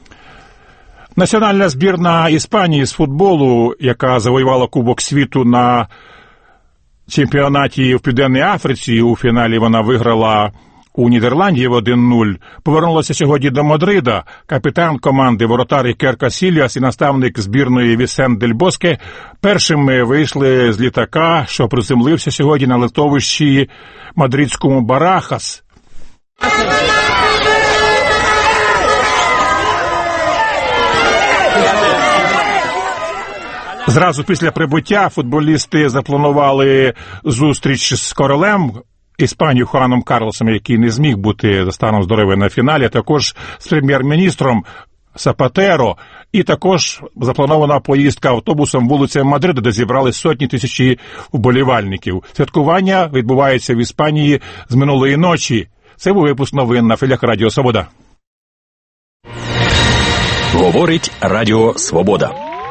Національна збірна Іспанії з футболу, яка завоювала Кубок світу на чемпіонаті в Південній Африці, у фіналі вона виграла у Нідерландів 1-0, повернулася сьогодні до Мадрида. Капітан команди воротар Ікер Касільяс і наставник збірної Вісент Дель Боске першими вийшли з літака, що приземлився сьогодні на литовищі мадридському Барахас. Зразу після прибуття футболісти запланували зустріч з королем Іспанії Хуаном Карлосом, який не зміг бути за станом здоров'я на фіналі, також з прем'єр-міністром Сапатеро, і також запланована поїздка автобусом вулицями Мадрида, де зібрали сотні тисячі вболівальників. Святкування відбувається в Іспанії з минулої ночі. Це був випуск новин на хвилях Радіо Свобода. Говорить Радіо Свобода.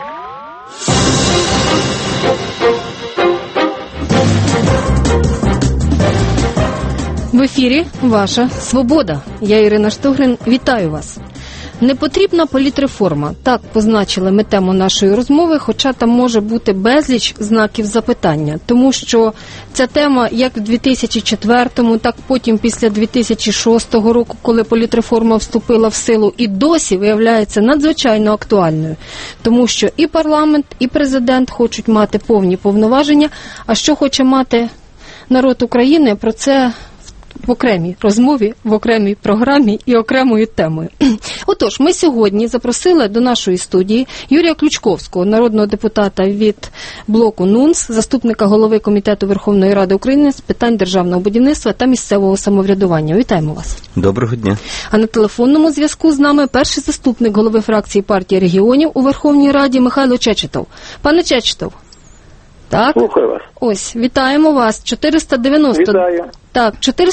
В ефірі «Ваша Свобода». Я Ірина Штогрин. Вітаю вас. Непотрібна політреформа. Так позначили ми тему нашої розмови, хоча там може бути безліч знаків запитання. Тому що ця тема як в 2004-му, так потім після 2006 року, коли політреформа вступила в силу, і досі виявляється надзвичайно актуальною. Тому що і парламент, і президент хочуть мати повні повноваження, а що хоче мати народ України, про це в окремій розмові, в окремій програмі і окремою темою. Отож, ми сьогодні запросили до нашої студії Юрія Ключковського, народного депутата від блоку НУНС, заступника голови Комітету Верховної Ради України з питань державного будівництва та місцевого самоврядування. Вітаємо вас. Доброго дня. А на телефонному зв'язку з нами перший заступник голови фракції партії регіонів у Верховній Раді Михайло Чечетов. Пане Чечетов. Так? Слухаю вас. Ось, вітаємо вас. 490. Вітаю. Так,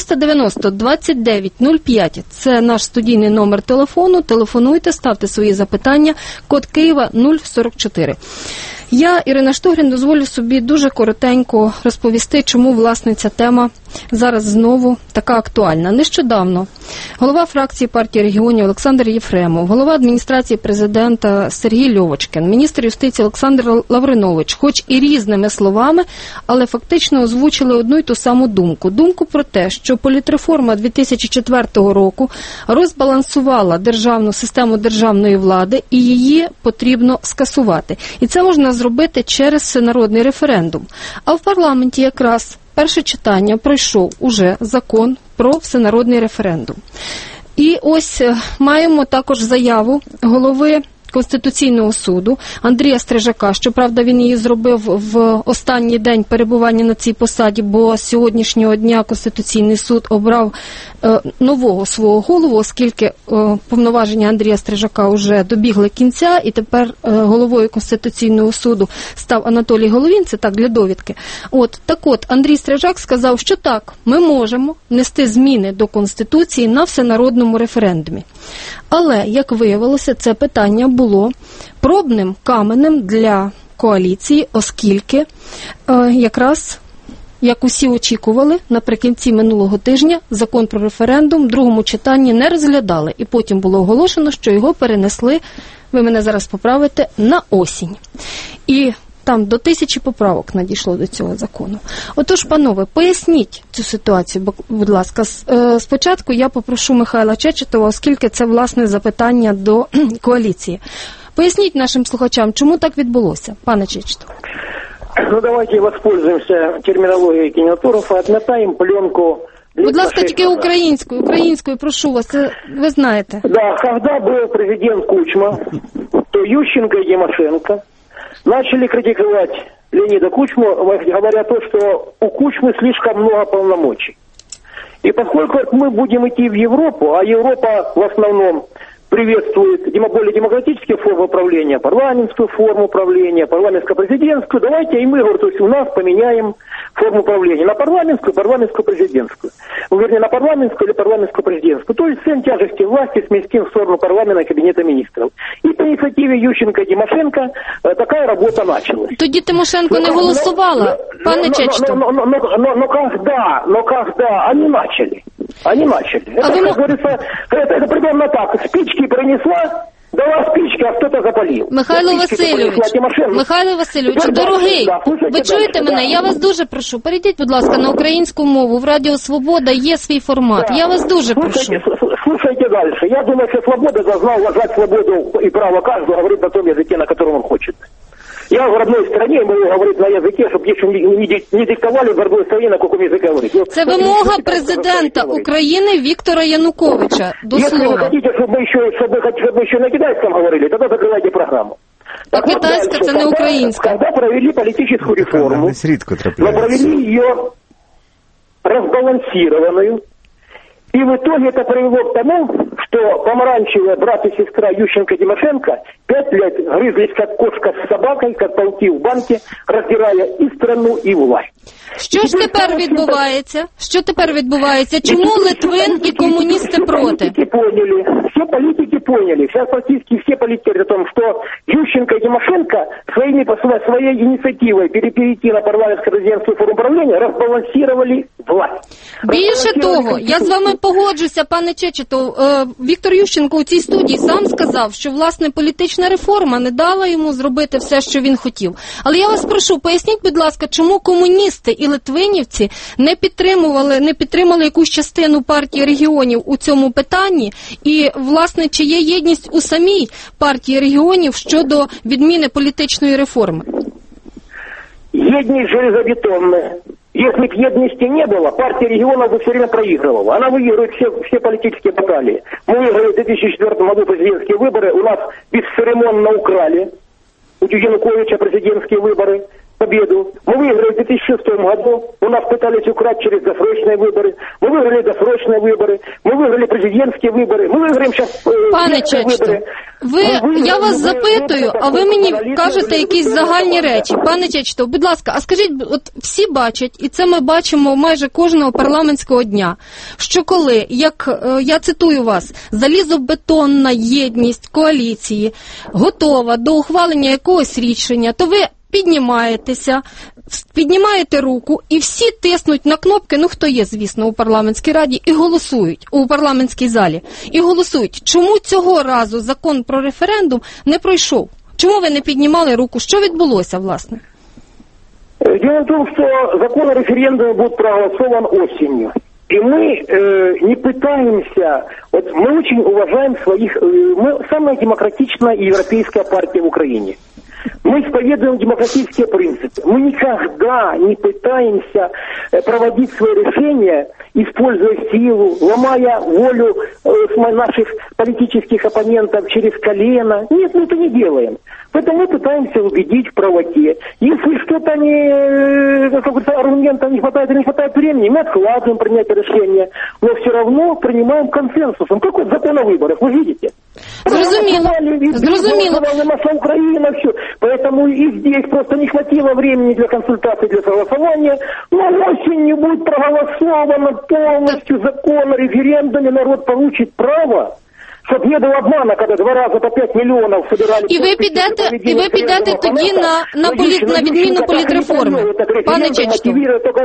490-29-05. Це наш студійний номер телефону. Телефонуйте, ставте свої запитання. Код Києва 044. Я, Ірина Штогрин, дозволю собі дуже коротенько розповісти, чому, власне, ця тема зараз знову така актуальна. Нещодавно голова фракції партії регіонів Олександр Єфремов, голова адміністрації президента Сергій Льовочкін, міністр юстиції Олександр Лавринович, хоч і різними словами, але фактично озвучили одну й ту саму думку. Думку про те, що політреформа 2004 року розбалансувала державну систему державної влади і її потрібно скасувати. І це можна зробити через всенародний референдум. А в парламенті якраз перше читання пройшов уже закон про всенародний референдум. І ось маємо також заяву голови Конституційного суду Андрія Стрижака. Щоправда, він її зробив в останній день перебування на цій посаді, бо з сьогоднішнього дня Конституційний суд обрав нового свого голову, оскільки повноваження Андрія Стрижака вже добігли кінця, і тепер головою Конституційного суду став Анатолій Головін, це так для довідки. Так от, Андрій Стрижак сказав, що так, ми можемо внести зміни до Конституції на всенародному референдумі. Але, як виявилося, це питання було пробним каменем для коаліції, оскільки якраз, як усі очікували, наприкінці минулого тижня закон про референдум в другому читанні не розглядали. І потім було оголошено, що його перенесли, ви мене зараз поправите, на осінь. І там до 1000 поправок надійшло до цього закону. Отож, панове, поясніть цю ситуацію, будь ласка. Спочатку я попрошу Михайла Чечетова, оскільки це, власне, запитання до коаліції. Поясніть нашим слухачам, чому так відбулося, пане Чечетов. Давайте воспользуемся терминологией кинематографа, отмотаем пленку. Будь ласка, тільки українською, прошу вас, ви знаєте. Да, когда был президент Кучма, то Ющенко и Тимошенко начали критиковать Леонида Кучму, говоря то, что у Кучмы слишком много полномочий. И поскольку мы будем идти в Европу, а Европа в основном приветствует более демократические формы управления, парламентскую форму управления, парламентско-президентскую, давайте и мы, то есть у нас поменяем форму управления на парламентскую, парламентско-президентскую. Вернее, на парламентскую или парламентско-президентскую. То есть центр тяжести власти сместим в сторону парламента и кабинета министров. И по инициативе Ющенко и Тимошенко такая работа началась. Тоді Тимошенко не голосувала, пане Чечетов. Но когда они начали. Это, как говорится, это примерно так. Спички принесла, дала спички, а кто-то запалил. Михайло Васильович, дорогий, ви чуєте мене? Я вас дуже прошу, перейдіть, будь ласка, на українську мову. В Радіо Свобода є свій формат. Я вас дуже прошу. Слушайте дальше. Я думаю, что свобода должна уважать свободу и право каждого говорить на том языке, на котором он хочет. Я в родной стране могу говорить на языке, чтобы не диктовали в родной стране, на каком языке говорить. Це вимога президента України Віктора Януковича. До слова. Если вы хотите, чтобы мы еще на китайском говорили, тогда закрывайте программу. А китайська це не українська. Когда провели политическую реформу, но провели ее разбалансированную, и в итоге это привело к тому, что помаранчевые брат и сестра Ющенко и Тимошенко 5 лет грызлись как кошка с собакой, как пауки в банке, раздирая и страну, и власть. Що ж тепер відбувається? Що тепер відбувається? Чому Литвин і комуністи проти? Все политики поняли, сейчас практически все политики о том, что Ющенко и Тимошенко своей инициативой перейти на парламентско-президентскую форму управления разбалансировали власть. Більше того, я з вами погоджуся, пане Чечетов. Віктор Ющенко у цій студії сам сказав, що, власне, політична реформа не дала йому зробити все, що він хотів. Але я вас прошу, поясніть, будь ласка, чому комуністи і литвинівці не підтримали якусь частину партії регіонів у цьому питанні? І, власне, чи є єдність у самій партії регіонів щодо відміни політичної реформи? Єдність железобетонна. Если бы едности не было, партия регионов бы все время проигрывала. Она выигрывает все политические баталии. Мы выиграли в 2004 году президентские выборы, у нас бесцеремонно украли у Януковича президентские выборы, победу. Мы выиграли в 2006 году, у нас пытались украсть через досрочные выборы. Мы выиграли досрочные выборы, мы выиграли президентские выборы, мы выиграем сейчас выборы. Я вас запитую, а ви мені кажете якісь загальні речі. Пане Чечетов, будь ласка, а скажіть, от всі бачать, і це ми бачимо майже кожного парламентського дня, що коли, як я цитую вас, залізобетонна єдність коаліції готова до ухвалення якогось рішення, то ви піднімаєте руку і всі тиснуть на кнопки, ну хто є, звісно, у парламентській раді, і голосують, у парламентській залі, і голосують. Чому цього разу закон про референдум не пройшов? Чому ви не піднімали руку? Що відбулося, власне? Дело в том, что закон о референдуме будет проголосован осенью. И мы не пытаемся, вот мы очень уважаем мы самая демократичная европейская партия в Украине. Мы исповедуем демократические принципы. Мы никогда не пытаемся проводить свои решения, используя силу, ломая волю наших политических оппонентов через колено. Нет, мы это не делаем. Поэтому мы пытаемся убедить в правоте. Если что-то аргументов не хватает или не хватает времени, мы откладываем принятие решения, но все равно принимаем консенсусом. Как вот закон о выборах, вы видите? Зрозуміло. Наша Украина, все. Поэтому и здесь просто не хватило времени для консультаций, для согласования. Но осенью будет проголосовано полностью закон о референдуме, народ получит право. Щоб не було обману, коли 2 рази по 5 мільйонів собирали... І ви підете тоді на відміну політреформи. Пане Чечетов.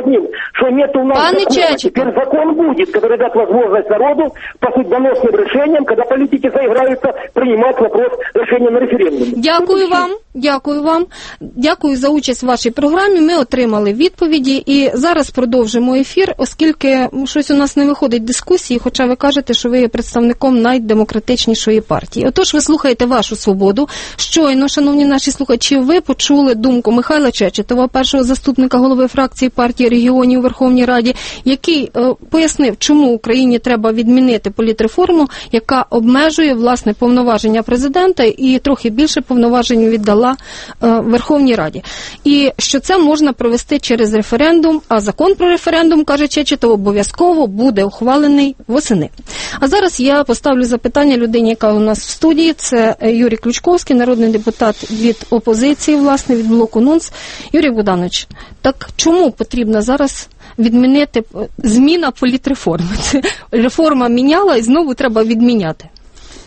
Пане Чечетов. Теперь закон будет, который даст возможность народу по судьбоносным решениям, когда политики заиграются, принимать вопрос решения на референдуме. Дякую вам. Дякую за участь в вашій програмі. Ми отримали відповіді і зараз продовжимо ефір, оскільки щось у нас не виходить дискусії, хоча ви кажете, що ви є представником найдемократичнішої партії. Отож, ви слухаєте «Вашу свободу». Щойно, шановні наші слухачі, ви почули думку Михайла Чечетова, першого заступника голови фракції партії регіонів у Верховній Раді, який пояснив, чому Україні треба відмінити політреформу, яка обмежує, власне, повноваження президента і трохи більше повноважень віддала Верховній Раді. І що це можна провести через референдум, а закон про референдум, каже Чечетов, обов'язково буде ухвалений восени. А зараз я поставлю запитання людині, яка у нас в студії. Це Юрій Ключковський, народний депутат від опозиції, власне, від блоку НУНС. Юрій Богданович, так чому потрібно зараз відмінити зміна політреформи? Реформа міняла і знову треба відміняти.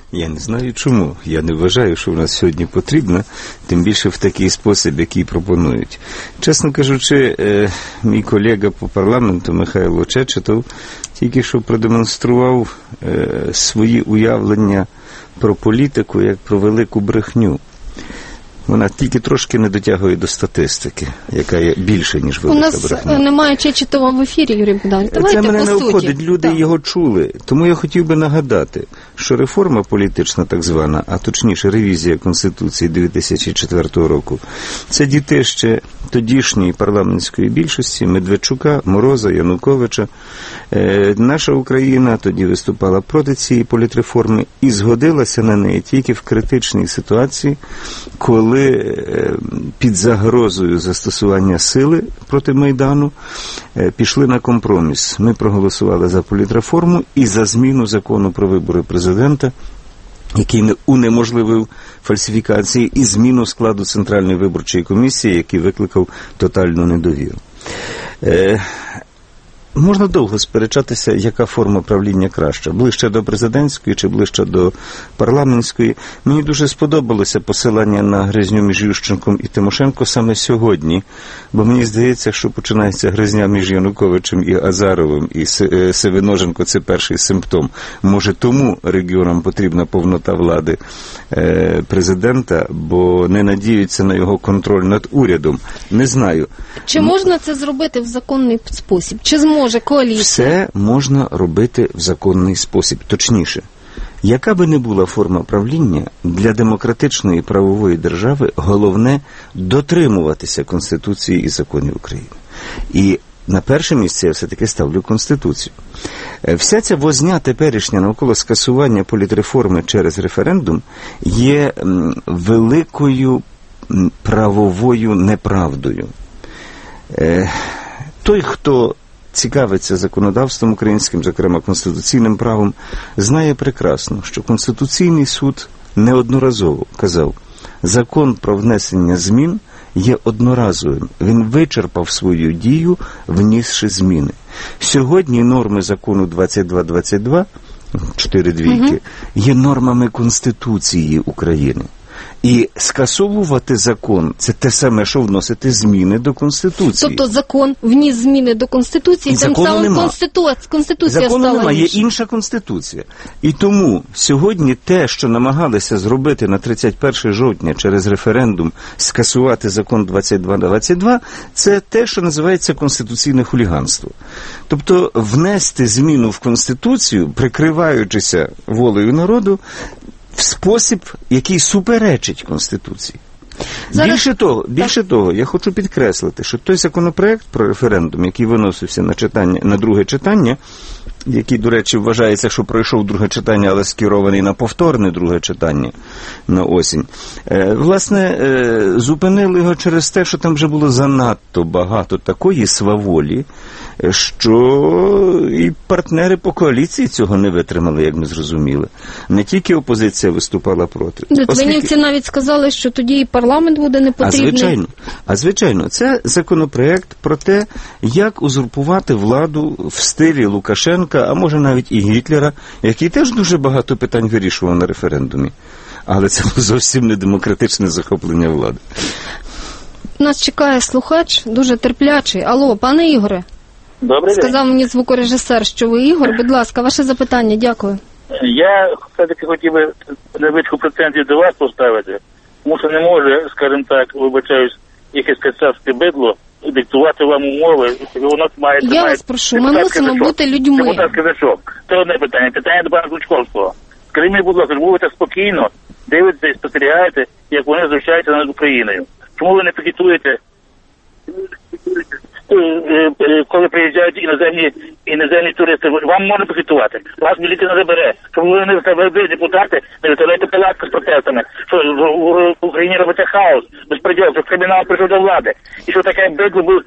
Я не знаю чому. Я не вважаю, що вона сьогодні потрібна, тим більше в такий спосіб, який пропонують. Чесно кажучи, мій колега по парламенту Михайло Чечетов тільки що продемонстрував свої уявлення про політику як про велику брехню. Вона тільки трошки не дотягує до статистики, яка є більше, ніж велика брехня. У нас немає Чечетова в ефірі, Юрій Богданович. Давайте це мене не обходить, люди так. Його чули. Тому я хотів би нагадати, що реформа політична так звана, а точніше ревізія Конституції 2004 року, це дітище тодішньої парламентської більшості Медведчука, Мороза, Януковича. Наша Україна тоді виступала проти цієї політреформи і згодилася на неї тільки в критичній ситуації, коли під загрозою застосування сили проти Майдану пішли на компроміс. Ми проголосували за політреформу і за зміну закону про вибори президента, який унеможливив фальсифікації, і зміну складу Центральної виборчої комісії, який викликав тотальну недовіру. Можна довго сперечатися, яка форма правління краща. Ближче до президентської чи ближче до парламентської. Мені дуже сподобалося посилання на гризню між Ющенком і Тимошенко саме сьогодні, бо мені здається, що починається гризня між Януковичем і Азаровим, і Севиноженко – це перший симптом. Може, тому регіонам потрібна повнота влади президента, бо не надіються на його контроль над урядом. Не знаю. Чи можна це зробити в законний спосіб? Чи зможе коаліція? Все можна робити в законний спосіб. Точніше, яка би не була форма правління, для демократичної правової держави головне дотримуватися Конституції і законів України. І на перше місце я все-таки ставлю Конституцію. Вся ця возня теперішня навколо скасування політреформи через референдум є великою правовою неправдою. Той, хто цікавиться законодавством українським, зокрема конституційним правом, знає прекрасно, що Конституційний суд неодноразово казав, закон про внесення змін є одноразовим. Він вичерпав свою дію, внісши зміни. Сьогодні норми закону 2222, 4 двійки, є нормами Конституції України. І скасовувати закон – це те саме, що вносити зміни до Конституції. Тобто закон вніс зміни до Конституції, тим самим Конституція стала немає, є іншою. інша Конституція. І тому сьогодні те, що намагалися зробити на 31 жовтня через референдум, скасувати закон 2222, це те, що називається конституційне хуліганство. Тобто внести зміну в Конституцію, прикриваючися волею народу, в спосіб, який суперечить Конституції. Більше того, я хочу підкреслити, що той законопроект про референдум, який виносився на друге читання, який, до речі, вважається, що пройшов друге читання, але скерований на повторне друге читання на осінь, власне, зупинили його через те, що там вже було занадто багато такої сваволі, що і партнери по коаліції цього не витримали, як ми зрозуміли. Не тільки опозиція виступала проти. Литвинівці навіть сказали, що тоді і парламент буде непотрібний. Звичайно, це законопроект про те, як узурпувати владу в стилі Лукашенка, а може навіть і Гітлера, який теж дуже багато питань вирішував на референдумі. Але це було зовсім не демократичне захоплення влади. Нас чекає слухач, дуже терплячий. Алло, пане Ігоре. Добрий день. Сказав мені звукорежисер, що ви Ігор. Будь ласка, ваше запитання. Дякую. Я все-таки хотів би невеличку претензію до вас поставити, тому що не може, скажімо так, вибачаюсь, якесь кацапське бидло диктувати вам умови. Воно має... Я вас прошу, ми мусимо бути людьми. Депутатський зашок. Це одне питання. Питання до пана Ключковського. Скажіть мені, будь ласка, ви так спокійно дивитеся і спостерігаєте, як вони знущаються над Україною. Чому ви не пікетуєте, коли приїжджають іноземні туристи? Вам можна пікетувати. Вас міліція не забере. Щоб ви депутати не виставляєте палатки з протестами. Що в Україні робиться хаос, безпреділ, що кримінал прийшов до влади. І що таке бидло був,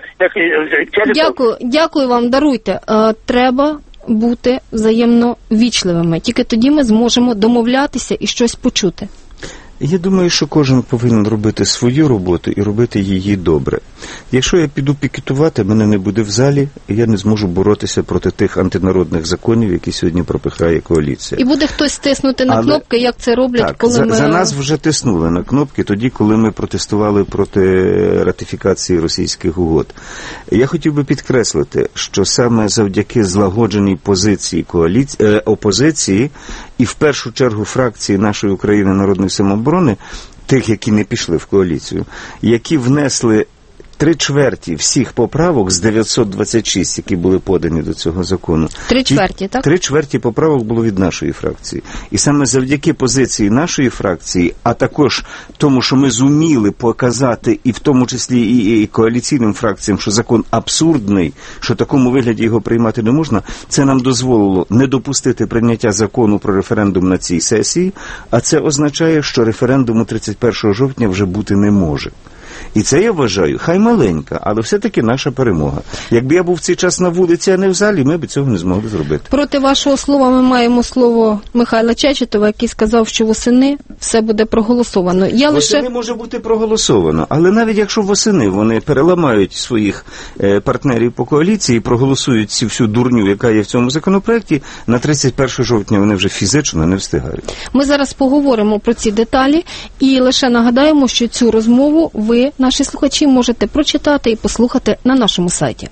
Дякую вам, даруйте. Треба бути взаємно вічливими. Тільки тоді ми зможемо домовлятися і щось почути. Я думаю, що кожен повинен робити свою роботу і робити її добре. Якщо я піду пікетувати, мене не буде в залі, і я не зможу боротися проти тих антинародних законів, які сьогодні пропихає коаліція. І буде хтось тиснути на кнопки, як це роблять, так, коли ми... За нас вже тиснули на кнопки тоді, коли ми протестували проти ратифікації російських угод. Я хотів би підкреслити, що саме завдяки злагодженій позиції опозиції і в першу чергу фракції нашої України Народної самооборони, тих, які не пішли в коаліцію, які внесли 3/4 всіх поправок з 926, які були подані до цього закону. 3/4, так? 3/4 поправок було від нашої фракції. І саме завдяки позиції нашої фракції, а також тому, що ми зуміли показати, і в тому числі і коаліційним фракціям, що закон абсурдний, що в такому вигляді його приймати не можна, це нам дозволило не допустити прийняття закону про референдум на цій сесії, а це означає, що референдуму 31 жовтня вже бути не може. І це, я вважаю, хай маленька, але все-таки наша перемога. Якби я був в цей час на вулиці, а не в залі, ми б цього не змогли зробити. Проти вашого слова ми маємо слово Михайла Чечетова, який сказав, що восени все буде проголосовано. Восени може бути проголосовано, але навіть якщо восени вони переламають своїх партнерів по коаліції і проголосують всю дурню, яка є в цьому законопроекті, на 31 жовтня вони вже фізично не встигають. Ми зараз поговоримо про ці деталі і лише нагадаємо, що цю розмову ви, наші слухачі, можете прочитати і послухати на нашому сайті.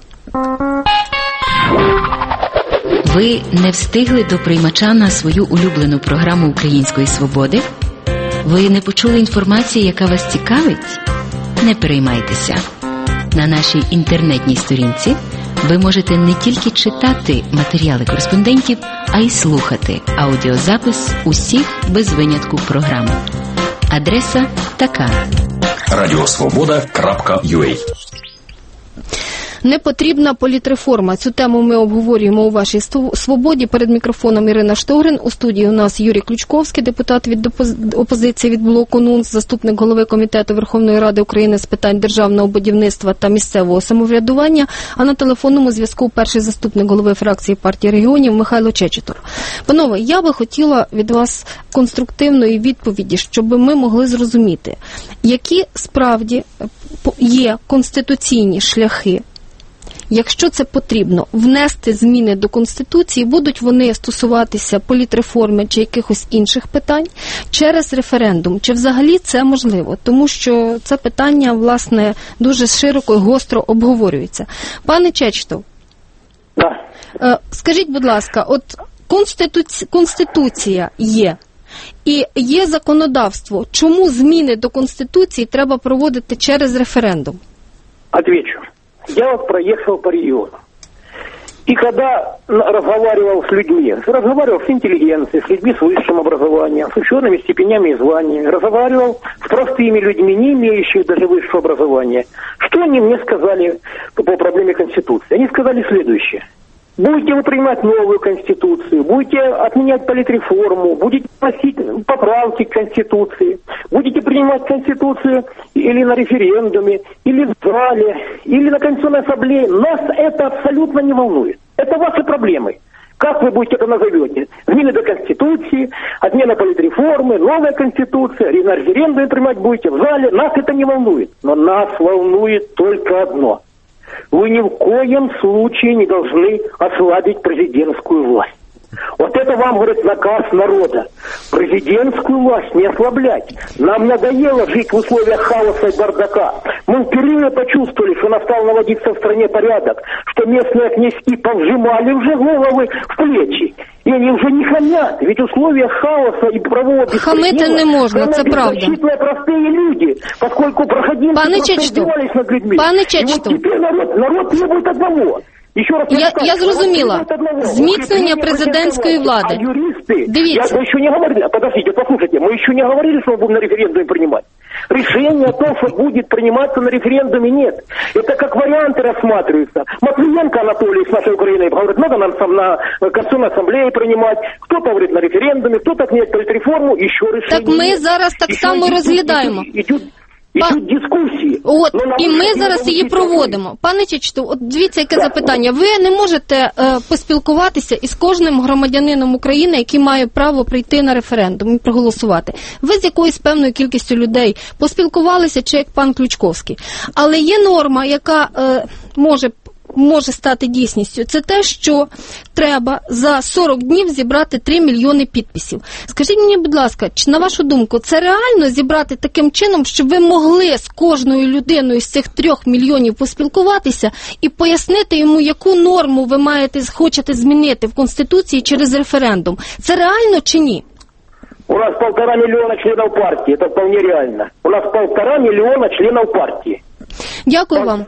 Ви не встигли до приймача на свою улюблену програму Української свободи? Ви не почули інформації, яка вас цікавить? Не переймайтеся. На нашій інтернетній сторінці ви можете не тільки читати матеріали кореспондентів, а й слухати аудіозапис усіх без винятку програм. Адреса така: radiosvoboda.ua. Непотрібна політреформа. Цю тему ми обговорюємо у вашій свободі. Перед мікрофоном Ірина Штогрин. У студії у нас Юрій Ключковський, депутат від опозиції від блоку НУНС, заступник голови Комітету Верховної Ради України з питань державного будівництва та місцевого самоврядування, а на телефонному зв'язку перший заступник голови фракції партії регіонів Михайло Чечетов. Панове, я би хотіла від вас конструктивної відповіді, щоб ми могли зрозуміти, які справді є конституційні шляхи, якщо це потрібно, внести зміни до Конституції, будуть вони стосуватися політреформи чи якихось інших питань через референдум. Чи взагалі це можливо? Тому що це питання, власне, дуже широко і гостро обговорюється. Пане Чечетов, скажіть, будь ласка, от Конституція є, і є законодавство. Чому зміни до Конституції треба проводити через референдум? Отвечу. Я вот проехал по региону. И когда разговаривал с людьми, разговаривал с интеллигенцией, с людьми с высшим образованием, с учеными степенями и званиями, разговаривал с простыми людьми, не имеющими даже высшего образования, что они мне сказали по проблеме Конституции? Они сказали следующее. Будете вы принимать новую Конституцию, будете отменять политреформу, будете вносить поправки к Конституции, будете принимать Конституцию или на референдуме, или в зале, или на Конституционной ассамблее. Нас это абсолютно не волнует. Это ваши проблемы. Как вы будете это назовете? Зміни до Конституции, отмена политреформы, новая Конституция, на референдуме принимать будете в зале. Нас это не волнует. Но нас волнует только одно. Вы ни в коем случае не должны ослабить президентскую власть. Вот это вам, говорит, наказ народа. Президентскую власть не ослаблять. Нам надоело жить в условиях хаоса и бардака. Мы впервые почувствовали, что настал наводиться в стране порядок, что местные князьки повжимали уже головы в плечи. И они уже не хамят, ведь условия хаоса и правового беспредела... Хамити не можна, це правда. Простые люди, поскольку проходимцы просто издевались над людьми. Пане Чечетов. И вот теперь народ требует одного. Я зрозуміла. Зміцнення президентської влади. А юристы, Дивіться. мы еще не говорили, подождите, послушайте, мы еще не говорили, что мы будем на референдуме принимать. Решение о том, что будет приниматься на референдуме, нет. Это как варианты рассматриваются. Матвиенко Анатолий с нашей Украины говорит, надо нам на Конституционной ассамблее принимать. Кто-то говорит на референдуме, кто-то отменять политреформу, еще решение. Так ми зараз так само розглядаємо. Ідуть дискусії. От, і ми зараз її проводимо. Пане Чечетов, от дивіться, яке запитання. Ви не можете поспілкуватися із кожним громадянином України, який має право прийти на референдум і проголосувати. Ви з якоюсь певною кількістю людей поспілкувалися, чи як пан Ключковський. Але є норма, яка може стати дійсністю. Це те, що треба за 40 днів зібрати 3 мільйони підписів. Скажіть мені, будь ласка, чи на вашу думку, це реально зібрати таким чином, щоб ви могли з кожною людиною з цих 3 мільйонів поспілкуватися і пояснити йому, яку норму ви хочете змінити в Конституції через референдум? Це реально чи ні? У нас 1,5 мільйона членів партії, це вполне реально. У нас 1,5 мільйона членів партії. Дякую вам.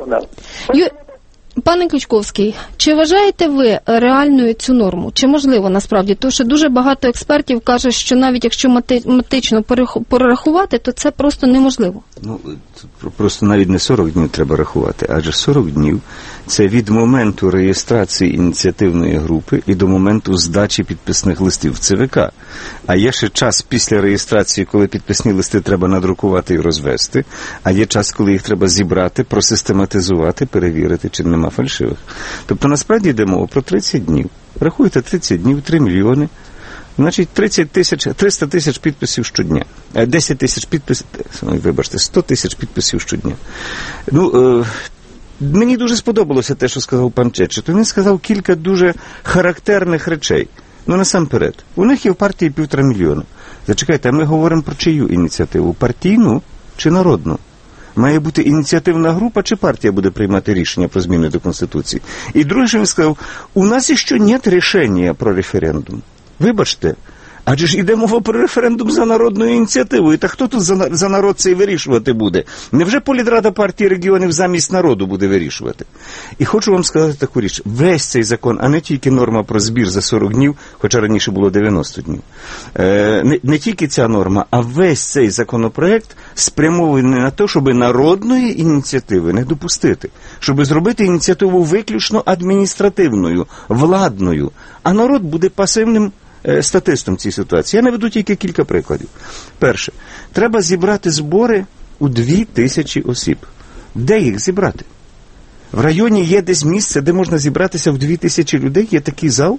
Пане Ключковський, чи вважаєте ви реальною цю норму? Чи можливо насправді? Тому що дуже багато експертів кажуть, що навіть якщо математично перерахувати, то це просто неможливо. Ну, просто навіть не 40 днів треба рахувати, адже 40 днів – це від моменту реєстрації ініціативної групи і до моменту здачі підписних листів в ЦВК. А є ще час після реєстрації, коли підписні листи треба надрукувати і розвести, а є час, коли їх треба зібрати, просистематизувати, перевірити, чи нема фальшивих. Тобто, насправді йде мова про 30 днів. Рахуйте 30 днів, 3 мільйони. Значить, 300 тисяч підписів щодня. 10 тисяч підписів, вибачте, 100 тисяч підписів щодня. Мені дуже сподобалося те, що сказав пан Чечетов. Він сказав кілька дуже характерних речей. Насамперед, у них є в партії 1,5 мільйона. Зачекайте, а ми говоримо про чию ініціативу? Партійну чи народну? Має бути ініціативна група, чи партія буде приймати рішення про зміни до Конституції? І друге, що він сказав, у нас ще нет рішення про референдум. Вибачте, адже ж іде мова про референдум за народною ініціативою. Та хто тут за народ цей вирішувати буде? Невже політрада партії регіонів замість народу буде вирішувати? І хочу вам сказати таку річ. Весь цей закон, а не тільки норма про збір за 40 днів, хоча раніше було 90 днів. Не тільки ця норма, а весь цей законопроект спрямований на те, щоб народної ініціативи не допустити. Щоб зробити ініціативу виключно адміністративною, владною. А народ буде пасивним статистом цій ситуації. Я наведу тільки кілька прикладів. Перше. Треба зібрати збори у 2000 осіб. Де їх зібрати? В районі є десь місце, де можна зібратися в 2000 людей? Є такий зал?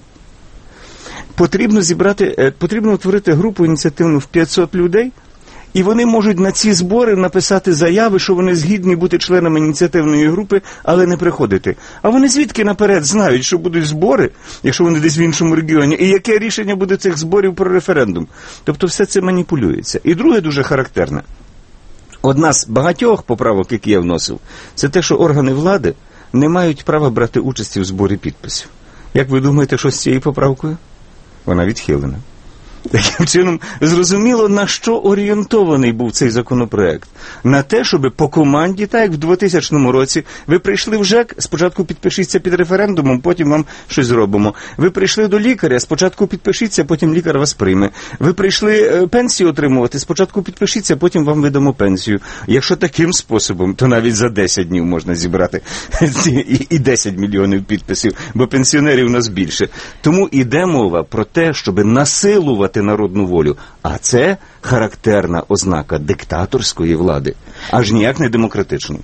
Потрібно утворити групу ініціативну в 500 людей, і вони можуть на ці збори написати заяви, що вони згідні бути членами ініціативної групи, але не приходити. А вони звідки наперед знають, що будуть збори, якщо вони десь в іншому регіоні, і яке рішення буде цих зборів про референдум? Тобто все це маніпулюється. І друге дуже характерне. Одна з багатьох поправок, які я вносив, це те, що органи влади не мають права брати участі в зборі підписів. Як ви думаєте, що з цією поправкою? Вона відхилена. Таким чином, зрозуміло, на що орієнтований був цей законопроект. На те, щоб по команді, так як в 2000 році, ви прийшли в ЖЕК, спочатку підпишіться під референдумом, потім вам щось зробимо. Ви прийшли до лікаря, спочатку підпишіться, потім лікар вас прийме. Ви прийшли пенсію отримувати, спочатку підпишіться, потім вам видамо пенсію. Якщо таким способом, то навіть за 10 днів можна зібрати і 10 мільйонів підписів, бо пенсіонерів у нас більше. Тому іде мова про те, щоб насилувати народну волю. А це характерна ознака диктаторської влади. Аж ніяк не демократичної.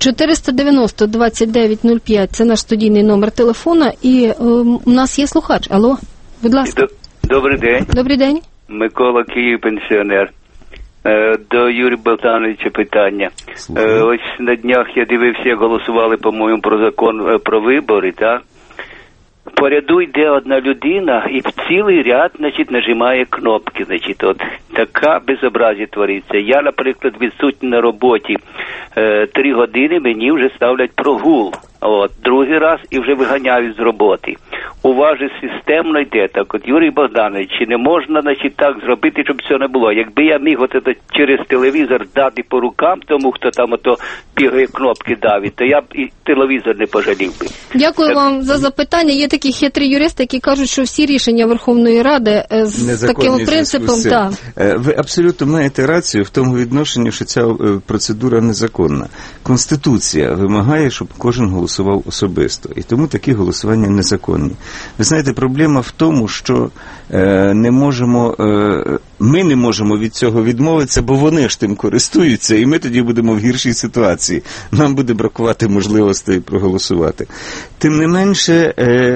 490-2905 – це наш студійний номер телефона. І у нас є слухач. Алло, будь ласка. Добрий день. Добрий день. Микола, Київ, пенсіонер. До Юрія Болтановича питання. Ось на днях я дивився, як голосували, по-моєму, про закон про вибори, так? По ряду йде одна людина і в цілий ряд, нажимає кнопки, от така безобразія твориться. Я, наприклад, відсутній на роботі 3 години, мені вже ставлять прогул. Другий раз і вже виганяють з роботи. У вас же системно йде так. Юрій Богданович, чи не можна, так зробити, щоб цього не було? Якби я міг через телевізор дати по рукам тому, хто там бігає кнопки давить, то я б і телевізор не пожалів би. Дякую вам за запитання. Є такі хитрі юристи, які кажуть, що всі рішення Верховної Ради з таким принципом. Ви абсолютно маєте рацію в тому відношенні, що ця процедура незаконна. Конституція вимагає, щоб кожен голосував особисто. І тому такі голосування незаконні. Ви знаєте, проблема в тому, що не можемо ми не можемо від цього відмовитися, бо вони ж тим користуються, і ми тоді будемо в гіршій ситуації. Нам буде бракувати можливостей проголосувати. Тим не менше,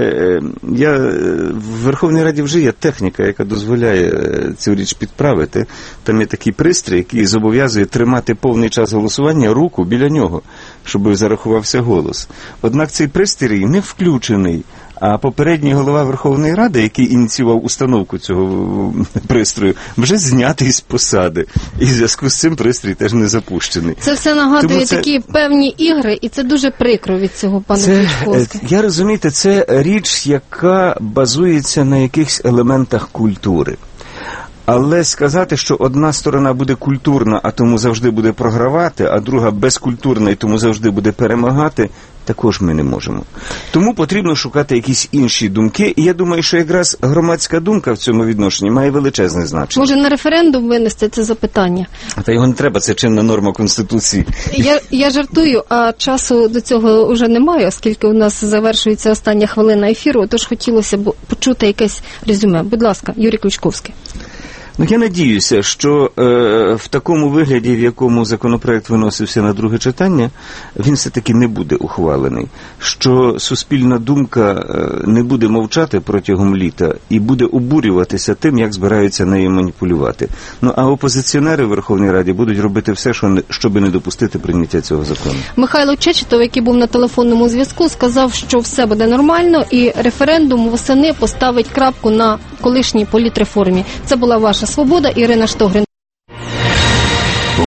в Верховній Раді вже є техніка, яка дозволяє цю річ підправити. Там є такий пристрій, який зобов'язує тримати повний час голосування руку біля нього, щоб зарахувався голос. Однак цей пристрій не включений. А попередній голова Верховної Ради, який ініціював установку цього пристрою, вже знятий з посади. І в зв'язку з цим пристрій теж не запущений. Це все нагадує такі певні ігри, і це дуже прикро від цього, пане Кличковський. Я розумієте, це річ, яка базується на якихось елементах культури. Але сказати, що одна сторона буде культурна, а тому завжди буде програвати, а друга безкультурна і тому завжди буде перемагати, також ми не можемо. Тому потрібно шукати якісь інші думки, і я думаю, що якраз громадська думка в цьому відношенні має величезне значення. Може на референдум винести це запитання? Та його не треба, це чинна норма Конституції. Я жартую, а часу до цього вже немає, оскільки у нас завершується остання хвилина ефіру, тож хотілося б почути якесь резюме. Будь ласка, Юрій Кличковський. Я надіюся, що в такому вигляді, в якому законопроект виносився на друге читання, він все-таки не буде ухвалений. Що суспільна думка не буде мовчати протягом літа і буде обурюватися тим, як збираються нею маніпулювати. А опозиціонери в Верховній Раді будуть робити все, щоб не допустити прийняття цього закону. Михайло Чечетов, який був на телефонному зв'язку, сказав, що все буде нормально і референдум восени поставить крапку на колишній політреформі. Це була ваша «Свобода». Ірина Штогрин.